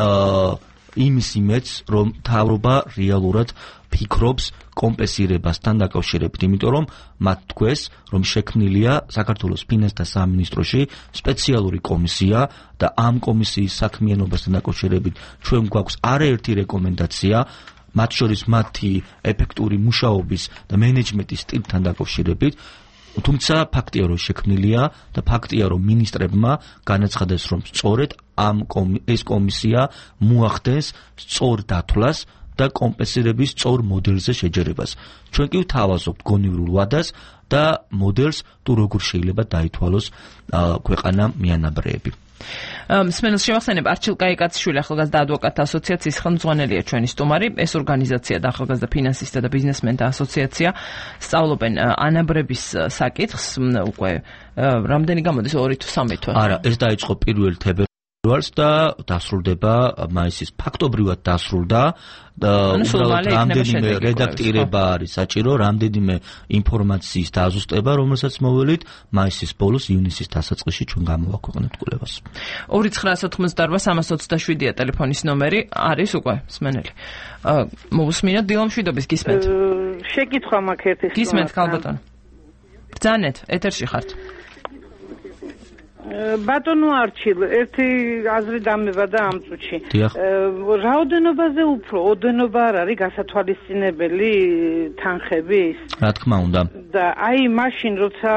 იმის იმედს, რომ მთავრობა რეალურად ფიქრობს კომპენსირებასთან დაკავშირებით, იმიტომ რომ მათ თქვეს, რომ შექმნილია საქართველოს ფინანსთა სამინისტროში სპეციალური კომისია და ამ კომისიის საქმიანობასთან დაკავშირებით ჩვენ გვაქვს არაერთი რეკომენდაცია, მათ შორის მათი ეფექტური მუშაობის და მენეჯმენტის სტილთან დაკავშირებით. თუმცა ფაქტია, რომ შექმნილია და ფაქტია, რომ მინისტრებმა განაცხადეს, რომ სწორედ ამ ეს კომისია მოახდენს სწორ დათვლას და კომპენსირების სწორ მოდელზე შეჯერებას. ჩვენ კი ვთავაზობთ გონივრულ ვადას და მოდელს თუ როგორ შეიძლება დაითვალოს ქვეყანა მიანაბრეები. მსმენელს შევახსენებ, არჩილ კაიკაციშვილი ახალგაზრდა ადვოკატთა ასოციაციის ხელმძღვანელია ჩვენი სტუმარი. ეს ორგანიზაცია და ახალგაზრდა ფინანსისტთა და ბიზნესმენთა ასოციაცია სწავლობენ ანაბრების საკითხს უკვე რამდენი გამოდის ორი თუ სამი თვე. არა, ეს დაიწყო პირველ თებერვალს და დასრულდება მაისის ფაქტობრივად დასრულდა და უბრალოდ რამდენიმე რედაქტირება არის საჭირო, რამდენიმე ინფორმაციის დაზუსტება, რომელსაც მოველით მაისის ბოლოს ივნისის დასაწყისში ჩვენ გამოვაქვეყნებთ კვლევას. ორი ცხრა ოთხმოცდაარბა სამას ოცდაშვიდია ტელეფონის ნომერი, არის უკვე მსმენელი. მოვუსმინოთ დილამშვიდობის, გისმენთ. შეკითხვა მაქვს ერთი. გისმენთ, ქალბატონო. ბრძანეთ, ეთერში ხართ. ბატონო არჩილ, ერთი აზრი დამება და ამ წუთში. რაოდენობაზე უფრო, ოდენობა არ არის გასათვალისწინებელი თანხების? რა თქმა უნდა. და აი მაშინ როცა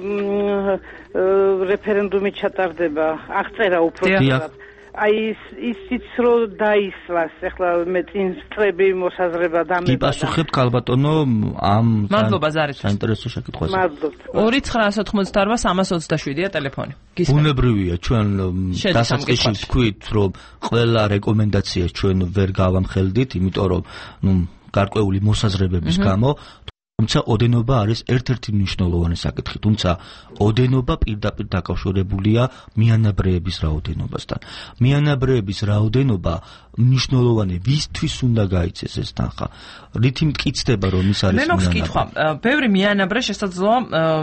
რეფერენდუმი ჩატარდება, აღწერა უბრალოდ. აი ისიც რო დაისლას, ეხლა მე წინ სწრები მოსაზრება დამება. კი პასუხებ ქალბატონო ამ მადლობა ზარით. საინტერესო შეკითხვაზე. მადლობთ. ორი ცხრა ოთხმოცდაარბა სამას ოცდაშვიდია ტელეფონი. ბუნებრივია ჩვენ დასაწყისში ვთქვით, რომ ყველა რეკომენდაციას ჩვენ ვერ გავამხელდით, იმიტომ რომ ნუ გარკვეული მოსაზრებების გამო თუმცა ოდენობა არის ერთ-ერთი მნიშვნელოვანი საკითხი, თუმცა ოდენობა პირდაპირ დაკავშირებულია მიანაბრეების რაოდენობასთან. მიანაბრეების რაოდენობა მნიშვნელოვანი, ვისთვის უნდა გაიცეს ეს თანხა? რითი მტკიცდება, რომ ის არის მიანაბრე? მე მაქვს კითხვა, ბევრი მიანაბრე შესაძლოა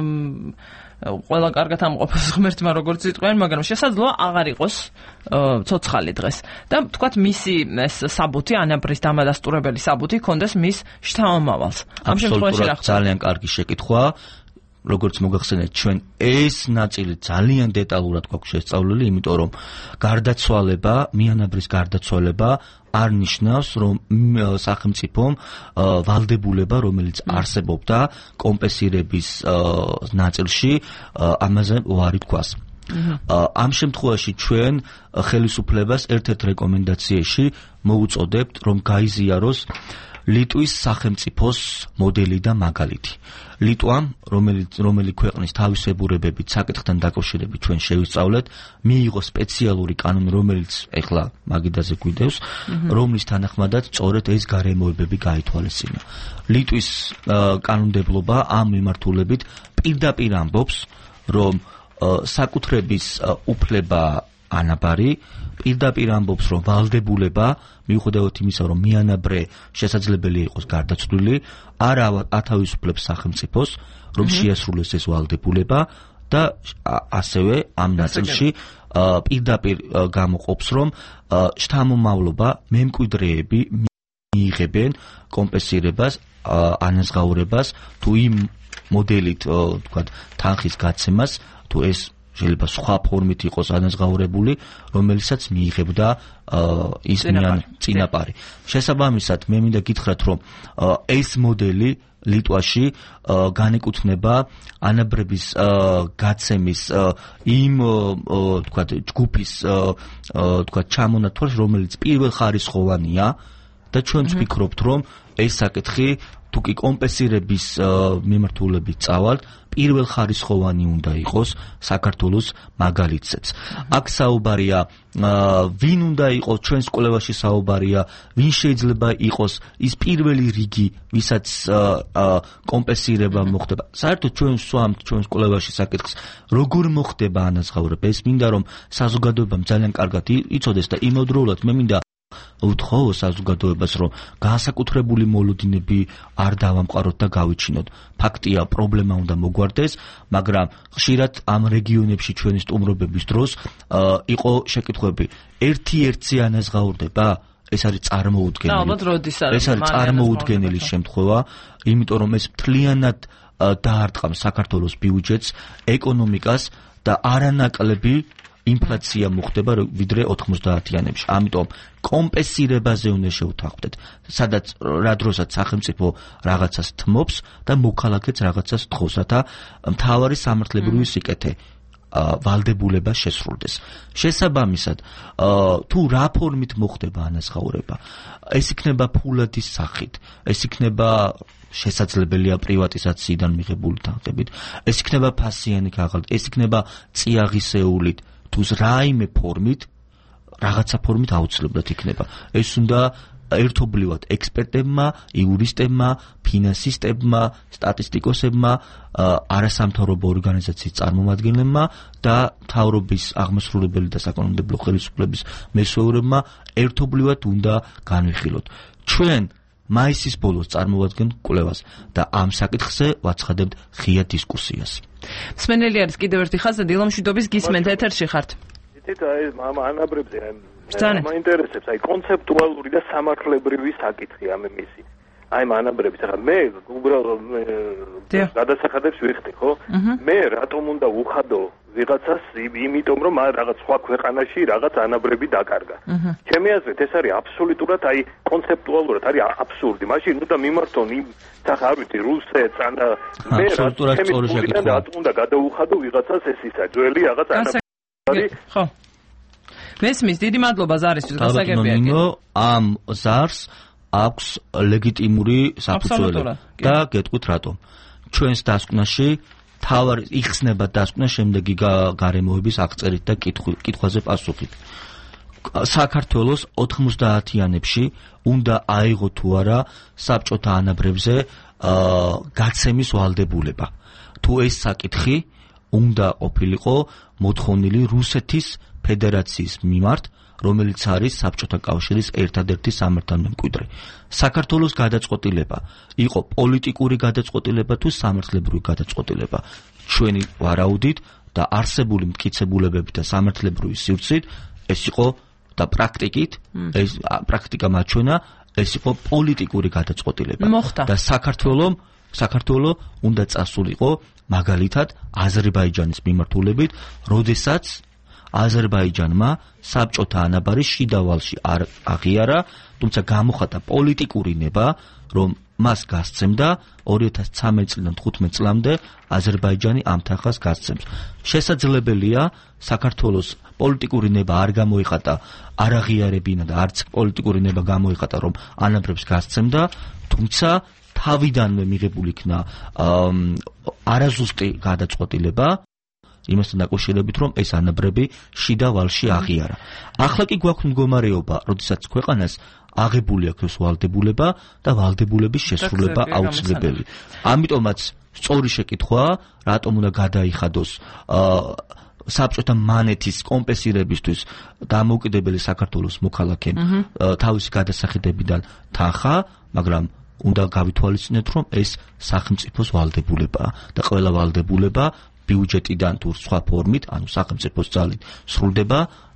ყველა კარგად ამყოფოს ღმერთმა როგორც იტყვიან, მაგრამ შესაძლოა აღარ იყოს ცოცხალი დღეს. და თქვათ მისი ეს საბუთი, ანაბრის დამადასტურებელი საბუთი ჰქონდეს მის შთამომავალს. ამ შემთხვევაში რა ხდება? ძალიან კარგი შეკითვა. როგორც მოგახსენეთ, ჩვენ ეს ნაწილი ძალიან დეტალურად გვაქვს შესწავლილი, იმიტომ რომ გარდაცვალება, მიანაბრის გარდაცვალება არ ნიშნავს, რომ სახელმწიფომ ვალდებულება, რომელიც არსებობდა კომპენსირების ნაწილში, ამაზე უარი თქვას. ამ შემთხვევაში ჩვენ ხელისუფლებას ერთ-ერთ რეკომენდაციაში მოუწოდებთ, რომ გაიზიაროს ლიტვის სახელმწიფოს მოდელი და მაგალითი. ლიტვამ, რომელიც რომელი ქვეყნის თავისებურებებით საკითხთან დაკავშირებით ჩვენ შევისწავლეთ, მიიღო სპეციალური კანონი, რომელიც ეხლა მაგიდაზე გვიდევს, რომლის თანახმადაც სწორედ ეს გარემოებები გაითვალისწინა. ლიტვის კანონმდებლობა ამ მიმართულებით პირდაპირ ამბობს, რომ საკუთრების უფლება ანაბარი, პირდაპირ ამბობს, რომ ვალდებულება, მიუხედავად იმისა, რომ მიანაბრე შესაძლებელი იყოს გარდაცვლილი, არ ათავისუფლებს სახელმწიფოს, რომ შეასრულოს ეს ვალდებულება და ასევე ამ ნაწილში პირდაპირ გამოყოფს, რომ შთამომავლობა მემკვიდრეები მიიღებენ კომპენსირებას, ანაზღაურებას თუ იმ მოდელით, თქვათ, თანხის გაცემას, თუ ეს შეიძლება სხვა ფორმით იყოს ანაზღაურებული, რომელსაც მიიღებდა ისმიან წინაპარი. შესაბამისად, მე მინდა გითხრათ, რომ ეს მოდელი ლიტვაში განეკუთვნება ანაბრების გაცემის იმ თქვათ ჯგუფის თქვათ ჩამონათვალს, რომელიც პირველხარისხოვანია და ჩვენც ვფიქრობთ, რომ ეს საკითხი თუ კი კომპენსირების მიმართულებით წავალთ, პირველხარისხოვანი უნდა იყოს საქართველოს მაგალითზეც. აქ საუბარია ვინ უნდა იყოს, ჩვენს კვლევაში საუბარია, ვინ შეიძლება იყოს ის პირველი რიგი, ვისაც კომპენსირება მოხდება. საერთოდ ჩვენ ვსვამთ ჩვენს კვლევაში საკითხს, როგორ მოხდება ანაზღაურება. ეს მინდა რომ საზოგადოებამ ძალიან კარგად იცოდეს და იმავდროულად მე მინდა უთხოვო საზოგადოებას, რომ განსაკუთრებული მოლოდინები არ დავამყაროთ და გავიჩინოთ. ფაქტია, პრობლემა უნდა მოგვარდეს, მაგრამ ხშირად ამ რეგიონებში ჩვენი სტუმრობების დროს იყო შეკითხვები, ერთი-ერთზე ანაზღაურდება? ეს არის წარმოუდგენელი. ეს არის წარმოუდგენელი შემთხვევა, იმიტომ რომ ეს მთლიანად დაარტყამს საქართველოს ბიუჯეტს, ეკონომიკას და არანაკლები ინფლაცია მოხდება ვიდრე ოთხმოცდაათიანებში. ამიტომ კომპენსირებაზე უნდა შევთანხმდეთ, სადაც რა დროსაც სახელმწიფო რაღაცას თმობს და მოქალაქეც რაღაცას თხოვს, რათა მთავარი სამართლებრივი სიკეთე ვალდებულება შესრულდეს. შესაბამისად, თუ რა ფორმით მოხდება ანაზღაურება, ეს იქნება ფულადის სახით, ეს იქნება შესაძლებელია პრივატიზაციიდან მიღებული თანხებით, ეს იქნება ფასიანი ქაღალდ, ეს იქნება წიაღისეულით, თუ რაიმე ფორმით, რაღაცა ფორმით აუცილებლად იქნება. ეს უნდა ერთობლივად ექსპერტებმა, იურისტებმა, ფინანსისტებმა, სტატისტიკოსებმა, არასამთავრობო ორგანიზაციის წარმომადგენლებმა და მთავრობის აღმასრულებელი და საკანონმდებლო ხელისუფლების მესვეურებმა ერთობლივად უნდა განვიხილოთ. ჩვენ მაისის ბოლოს წარმოვადგენთ კვლევას და ამ საკითხზე ვაცხადებთ ღია დისკუსიას. მსმენელი არის კიდევ ერთი ხაზი, დილომშვიდობის გისმენთ, ეთერში ხართ. იცით, აი ამ ანაბრებზე მაინტერესებს, აი კონცეპტუალური და სამართლებრივი საკითხი ამ მისი. აი ამ ანაბრების, ახლა მე უბრალოდ გადასახადებს ვიხდი, ხო? მე რატომ უნდა უხადო ვიღაცას, იმიტომ რომ რაღაც სხვა ქვეყანაში რაღაც ანაბრები დაკარგა. ჩემი აზრით ეს არის აბსოლუტურად, აი კონცეპტუალურად არის აბსურდი. მაშინ უნდა მიმართონ იმ სახარ ვიცი რუსეთს, ან მე რატომ უნდა გადაუხადო ვიღაცას ეს ისა ძველი რაღაც ანაბრები. ხო. მესმის, დიდი მადლობა ზარისთვის, გასაგებია. ამ ზარს აქვს ლეგიტიმური საფუძველი და გეტყვით რატომ. ჩვენს დასკვნაში თავარი იხსნება დასკვნა შემდეგი გარემოების აღწერით და კითხვაზე პასუხით. საქართველოს ოთხმოცდაათიანებში უნდა აიღო თუ არა საბჭოთა ანაბრებზე გაცემის ვალდებულება. თუ ეს საკითხი უნდა ყოფილიყო მოთხოვნილი რუსეთის ფედერაციის მიმართ, რომელიც არის საბჭოთა კავშირის ერთადერთი სამართალმემკვიდრე. საქართველოს გადაწყვეტილება იყო პოლიტიკური გადაწყვეტილება თუ სამართლებრივი გადაწყვეტილება. ჩვენი ვარაუდით და არსებული მტკიცებულებებით და სამართლებრივი სივრცით ეს იყო და პრაქტიკით, ეს პრაქტიკა მაჩვენა, ეს იყო პოლიტიკური გადაწყვეტილება. და საქართველოს საქართველოს უნდა წასულიყო მაგალითად აზერბაიჯანის მიმართულებით, როდესაც აზერბაიჯანმა საბჭოთა ანაბარი შიდა ვალში არ აღიარა, თუმცა გამოხატა პოლიტიკური ნება, რომ მას გასცემდა ორი ათას ცხრამეტი წლიდან თხუთმეტ წლამდე აზერბაიჯანი ამ თანხას გასცემს. შესაძლებელია საქართველოს პოლიტიკური ნება არ გამოიხატა, არ აღიარებინა და არც პოლიტიკური ნება გამოიხატა, რომ ანაბრებს გასცემდა, თუმცა თავიდანვე მიღებული იქნა არაზუსტი გადაწყვეტილება იმასთან დაკავშირებით, რომ ეს ანაბრები შიდა ვალში აღიარა. ახლა კი გვაქვს მდგომარეობა, როდესაც ქვეყანას აღებული აქვს ვალდებულება და ვალდებულების შესრულება აუცილებელი. ამიტომაც სწორი შეკითხვაა, რატომ უნდა გადაიხადოს საბჭოთა მანეთის კომპენსირებისთვის დამოუკიდებელი საქართველოს მოქალაქემ თავისი გადასახადებიდან თანხა, მაგრამ უნდა გავითვალისწინოთ, რომ ეს სახელმწიფოს ვალდებულებაა და ყველა ვალდებულება ბიუჯეტიდან თუ სხვა ფორმით, ანუ სახელმწიფოს ძალით სრულდება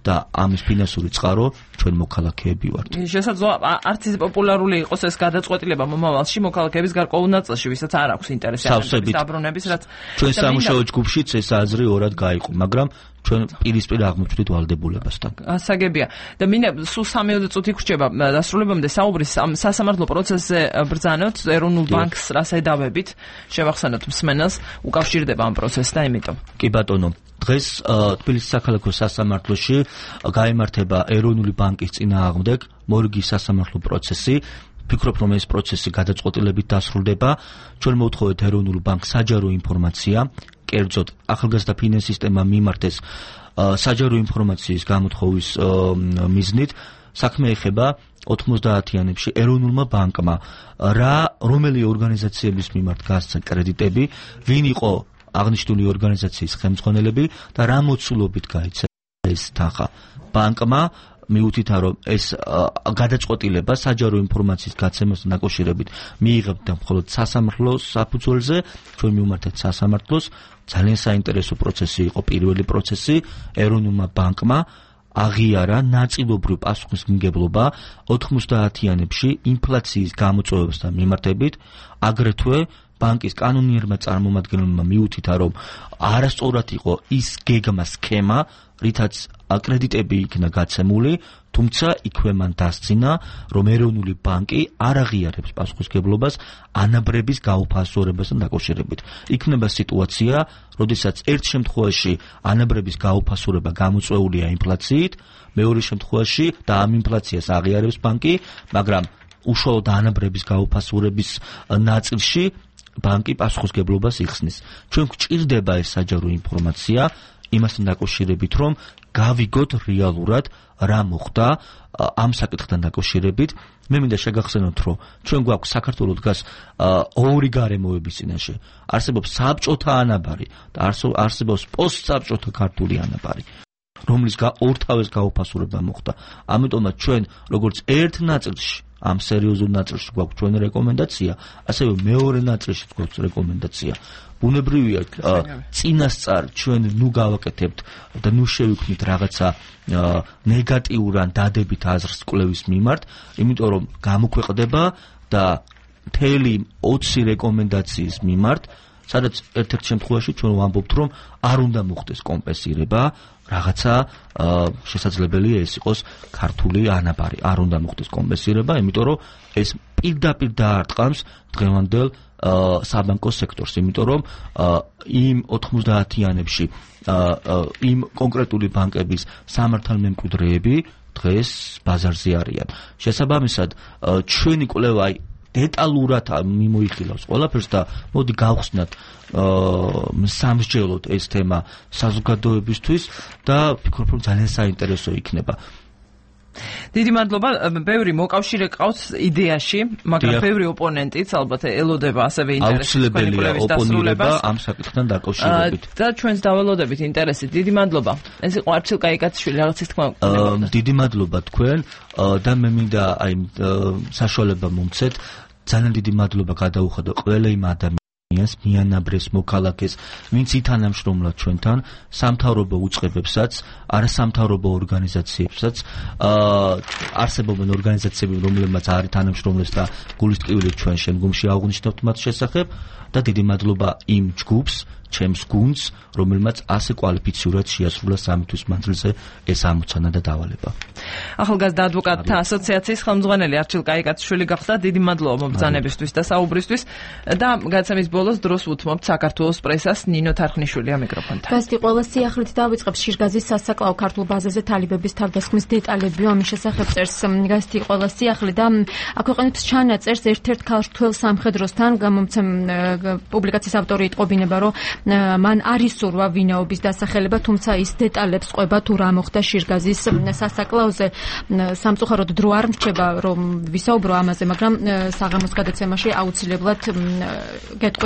და ამის ფინანსური წყარო ჩვენ მოქალაქეები ვართ. შესაძლოა არც ის პოპულარული იყოს ეს გადაწყვეტილება მომავალში მოქალაქეების გარკვეულ ნაწილში, ვისაც არ აქვს ინტერესი ამის დაბრუნების, რაც ჩვენ სამუშაო ჯგუფშიც ეს აზრი ორად გაიყო, მაგრამ ჩვენ პირისპირ აღმოჩნდით ვალდებულებასთან. გასაგებია. და მინდა სულ სამი წუთი გრჩება დასრულებამდე საუბრის სასამართლო პროცესზე ბრძანოთ ეროვნულ ბანკს რას ედავებით შევახსენოთ მსმენელს უკავშირდება ამ პროცესს და იმიტომ. კი ბატონო, დღეს თბილისის საქალაქო სასამართლოში გაიმართება ეროვნული ბანკის წინააღმდეგ მორიგი სასამართლო პროცესი. ვფიქრობ, რომ ეს პროცესი გადაწყვეტილებით დასრულდება. ჩვენ მოვთხოვეთ ეროვნულ ბანკს საჯარო ინფორმაცია, კერძოდ ახალგაზრდა ფინანსის სისტემა მიმართეს საჯარო ინფორმაციის გამოთხოვის მიზნით. საქმე ეხება ოთხმოცდაათიანებში ეროვნულმა ბანკმა რა რომელი ორგანიზაციების მიმართ გასცა კრედიტები, ვინ იყო აღნიშნული ორგანიზაციის ხელმძღვანელები და რა მოცულობით გაიცა ეს თანხა ბანკმა. მიუთითა, რომ ეს გადაწყვეტილება საჯარო ინფორმაციის გაცემასთან დაკავშირებით მიიღებდა მხოლოდ სასამართლოს საფუძველზე, ჩვენ მივმართეთ სასამართლოს. ძალიან საინტერესო პროცესი იყო პირველი პროცესი. ეროვნულმა ბანკმა აღიარა ნაწილობრივ პასუხისმგებლობა ოთხმოცდაათიანებში ინფლაციის გამოწვევებასთან მიმართებით, აგრეთვე ბანკის კანონიერმა წარმომადგენელმა მიუთითა, რომ არასწორად იყო ის გეგმა სქემა, რითაც კრედიტები იქნა გაცემული, თუმცა იქვე მან დასძინა, რომ ეროვნული ბანკი არ აღიარებს პასუხისმგებლობას ანაბრების გაუფასურებასთან დაკავშირებით. იქნება სიტუაცია, როდესაც ერთ შემთხვევაში ანაბრების გაუფასურება გამოწვეულია ინფლაციით, მეორე შემთხვევაში და ამ ინფლაციას აღიარებს ბანკი, მაგრამ უშუალოდ ანაბრების გაუფასურების ნაწილში ბანკი პასუხისმგებლობას იხსნის. ჩვენ გვჭირდება ეს საჯარო ინფორმაცია იმასთან დაკავშირებით, რომ გავიგოთ რეალურად რა მოხდა ამ საკითხთან დაკავშირებით. მე მინდა შეგახსენოთ, რომ ჩვენ გვაქვს საქართველოს დგას ორი გარემოების წინაშე. არსებობს საბჭოთა ანაბარი და არსებობს პოსტსაბჭოთა ქართული ანაბარი, რომლის ორთავეს გაუფასურება მოხდა. ამიტომაც ჩვენ როგორც ერთ ნაწილში ამ სერიოზულ ნაწილში გვაქვს ჩვენი რეკომენდაცია, ასევე მეორე ნაწილში გვაქვს რეკომენდაცია. ბუნებრივია წინასწარ ჩვენ ნუ გავაკეთებთ და ნუ შევიქმნით რაღაცა ნეგატიურ ან დადებით აზრს კვლევის მიმართ, იმიტომ რომ გამოქვეყდება და მთელი ოცი რეკომენდაციის მიმართ, სადაც ერთ-ერთ შემთხვევაში ჩვენ ვამბობთ, რომ არ უნდა მოხდეს კომპენსირება, რაღაცა შესაძლებელია ეს იყოს ქართული ანაბარი, არ უნდა მოხდეს კომპენსირება, იმიტომ რომ ეს პირდაპირ დაარტყამს დღევანდელ საბანკო სექტორს, იმიტომ რომ იმ ოთხმოცდაათიანებში იმ კონკრეტული ბანკების სამართალმემკვიდრეები დღეს ბაზარზე არიან. შესაბამისად, ჩვენი კვლევა დეტალურად მიმოიხილავს ყველაფერს და მოდი გავხსნათ სამსჯელოდ ეს თემა საზოგადოებისთვის და ვფიქრობ, რომ ძალიან საინტერესო იქნება. დიდი მადლობა. ბევრი მოკავშირე ყავს იდეაში, მაგრამ ბევრი ოპონენტიც ალბათ ელოდება ასევე ინტერესის აუცილებელია ოპონირება ამ საკითხთან დაკავშირებით. და ჩვენს დაველოდებით ინტერესი. დიდი მადლობა. ეს იყო არჩილ კაიკაციშვილი, რაღაცის თქმა უნდა. დიდი მადლობა თქვენ და მე მინდა აი საშუალება მომცეთ. ძალიან დიდი მადლობა გადაუხადო ყველა იმ ადამიანს, მიანაბრეს მოქალაქეს, ვინც ითანამშრომლად ჩვენთან, სამთავრობო უწყებებსაც, არასამთავრობო ორგანიზაციებსაც, არსებობენ ორგანიზაციები, რომლებმაც არ ითანამშრომლეს და გულისტკივილით ჩვენ შემდგომში აღვნიშნებთ მათ შესახებ და დიდი მადლობა იმ ჯგუფს, ჩემს გუნდს, რომელმაც ასე კვალიფიციურად შეასრულა სამი თვის მანძილზე ეს ამოცანა და დავალება. ახალგაზრდა ადვოკატთა ასოციაციის ხელმძღვანელი არჩილ კაიკაციშვილი გახდა. დიდი მადლობა მობრძანებისთვის და საუბრისთვის და გადაცემის ბოლოს დროს უთმობთ საქართველოს პრესას. ნინო თარხნიშვილია მიკროფონთან. გასტი ყველა სიახლით დავიწყებს შირგაზის სასაკლაო ქართულ ბაზაზე თალიბების თავდასხმის დეტალები ამის შესახებ წერს გასტი ყველა სიახლე და აქვეყნებს ჩანაწერს ერთ-ერთ ქართულ სამხედროსთან გამომცემ პუბლიკაციის ავტორი იტყობინება, რომ მან არ ისურვა ვინაობის დასახელება, თუმცა ის დეტალებს ყვება თუ რა მოხდა შირგაზის სასაკლაოზე. სამწუხაროდ დრო არ მრჩება, რომ ვისაუბრო ამაზე, მაგრამ საღამოს გადაცემაში აუცილებლად გეტყვით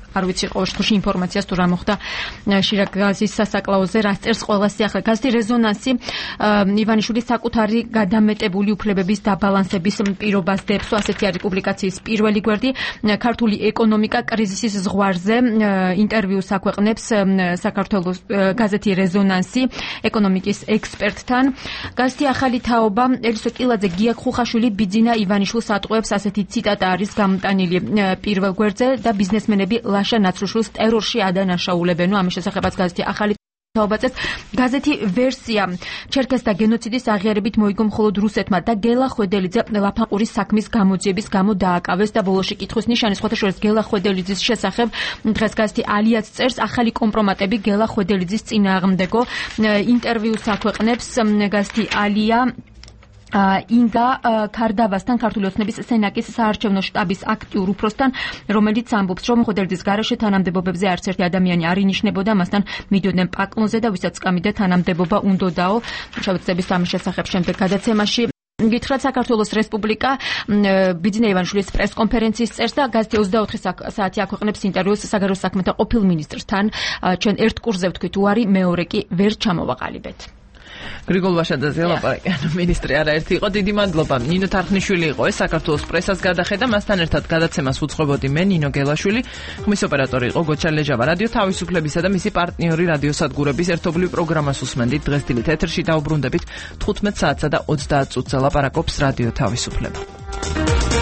არ ვიცი ყოველ შემთხვევაში ინფორმაციას თუ რა მოხდა შირაგაზის სასაკლაოზე, რაც წერს ყველა სიახლე. გაზეთი რეზონანსი ივანიშვილის საკუთარი გადამეტებული უფლებების დაბალანსების პირობას დებს, ასეთი არის პუბლიკაციის პირველი გვერდი. ქართული ეკონომიკა კრიზისის ზღვარზე ინტერვიუს აქვეყნებს საქართველოს გაზეთი რეზონანსი ეკონომიკის ექსპერტთან. გაზეთი ახალი თაობა ელისო კილაძე, გია ხუხაშვილი ბიძინა ივანიშვილს ატყუებს, ასეთი ციტატა არის გამტანილი პირველ გვერდზე და ბიზნესმენები ლაშა ნაცრუშვილს ტერორში ადანაშაულებენ. ამის შესახებაც გაზეთი ახალი თაობაწეს. გაზეთი ვერსია ჩერქეზთა გენოციდის აღიარებით მოიგო მხოლოდ რუსეთმა და გელა ხვედელიძე ლაფანყურის საქმის გამოძიების გამო დააკავეს და ბოლოში კითხვის ნიშანი სხვათა შორის გელა ხვედელიძის შესახებ დღეს გაზეთი ალიაც წერს, ახალი კომპრომატები გელა ხვედელიძის წინააღმდეგო. ინტერვიუს აქვეყნებს გაზეთი ალია ინგა ქარდავასთან, ქართული ოცნების სენაკის საარჩევნო შტაბის აქტიურ უფროსთან, რომელიც ამბობს, რომ ხვედელიძის გარეშე თანამდებობებზე არც ერთი ადამიანი არ ინიშნებოდა, მასთან მიდიოდნენ პაკლონზე და ვისაც კამიდე თანამდებობა უნდოდაო. შევეცდებით ამის შესახებ შემდეგ გადაცემაში. გითხრათ, საქართველოს რესპუბლიკა ბიძინა ივანიშვილის პრესკონფერენციის წერს და გაზეთი ოცდაოთხი საათი აქვეყნებს ინტერვიუს საგარეო საქმეთა ყოფილ მინისტრთან. ჩვენ ერთ კურსზე ვთქვით უარი, მეორე კი ვერ ჩამოვაყალიბეთ. გრიგოლ ვაშაძეზე ლაპარაკი, ანუ მინისტრი არაერთი იყო. დიდი მადლობა. ნინო თარხნიშვილი იყო ეს, საქართველოს პრესას გადახედა, მასთან ერთად გადაცემას უძღვებოდი მე, ნინო გელაშვილი. ხმის ოპერატორი იყო გოჩა ლეჟავა. რადიო თავისუფლებისა და მისი პარტნიორი რადიოსადგურების ერთობლივ პროგრამას უსმენდით. დღეს დილით ეთერში დაუბრუნდებით თხუთმეტ საათსა და ოცდაათ წუთზე ლაპარაკობს რადიო თავისუფლება.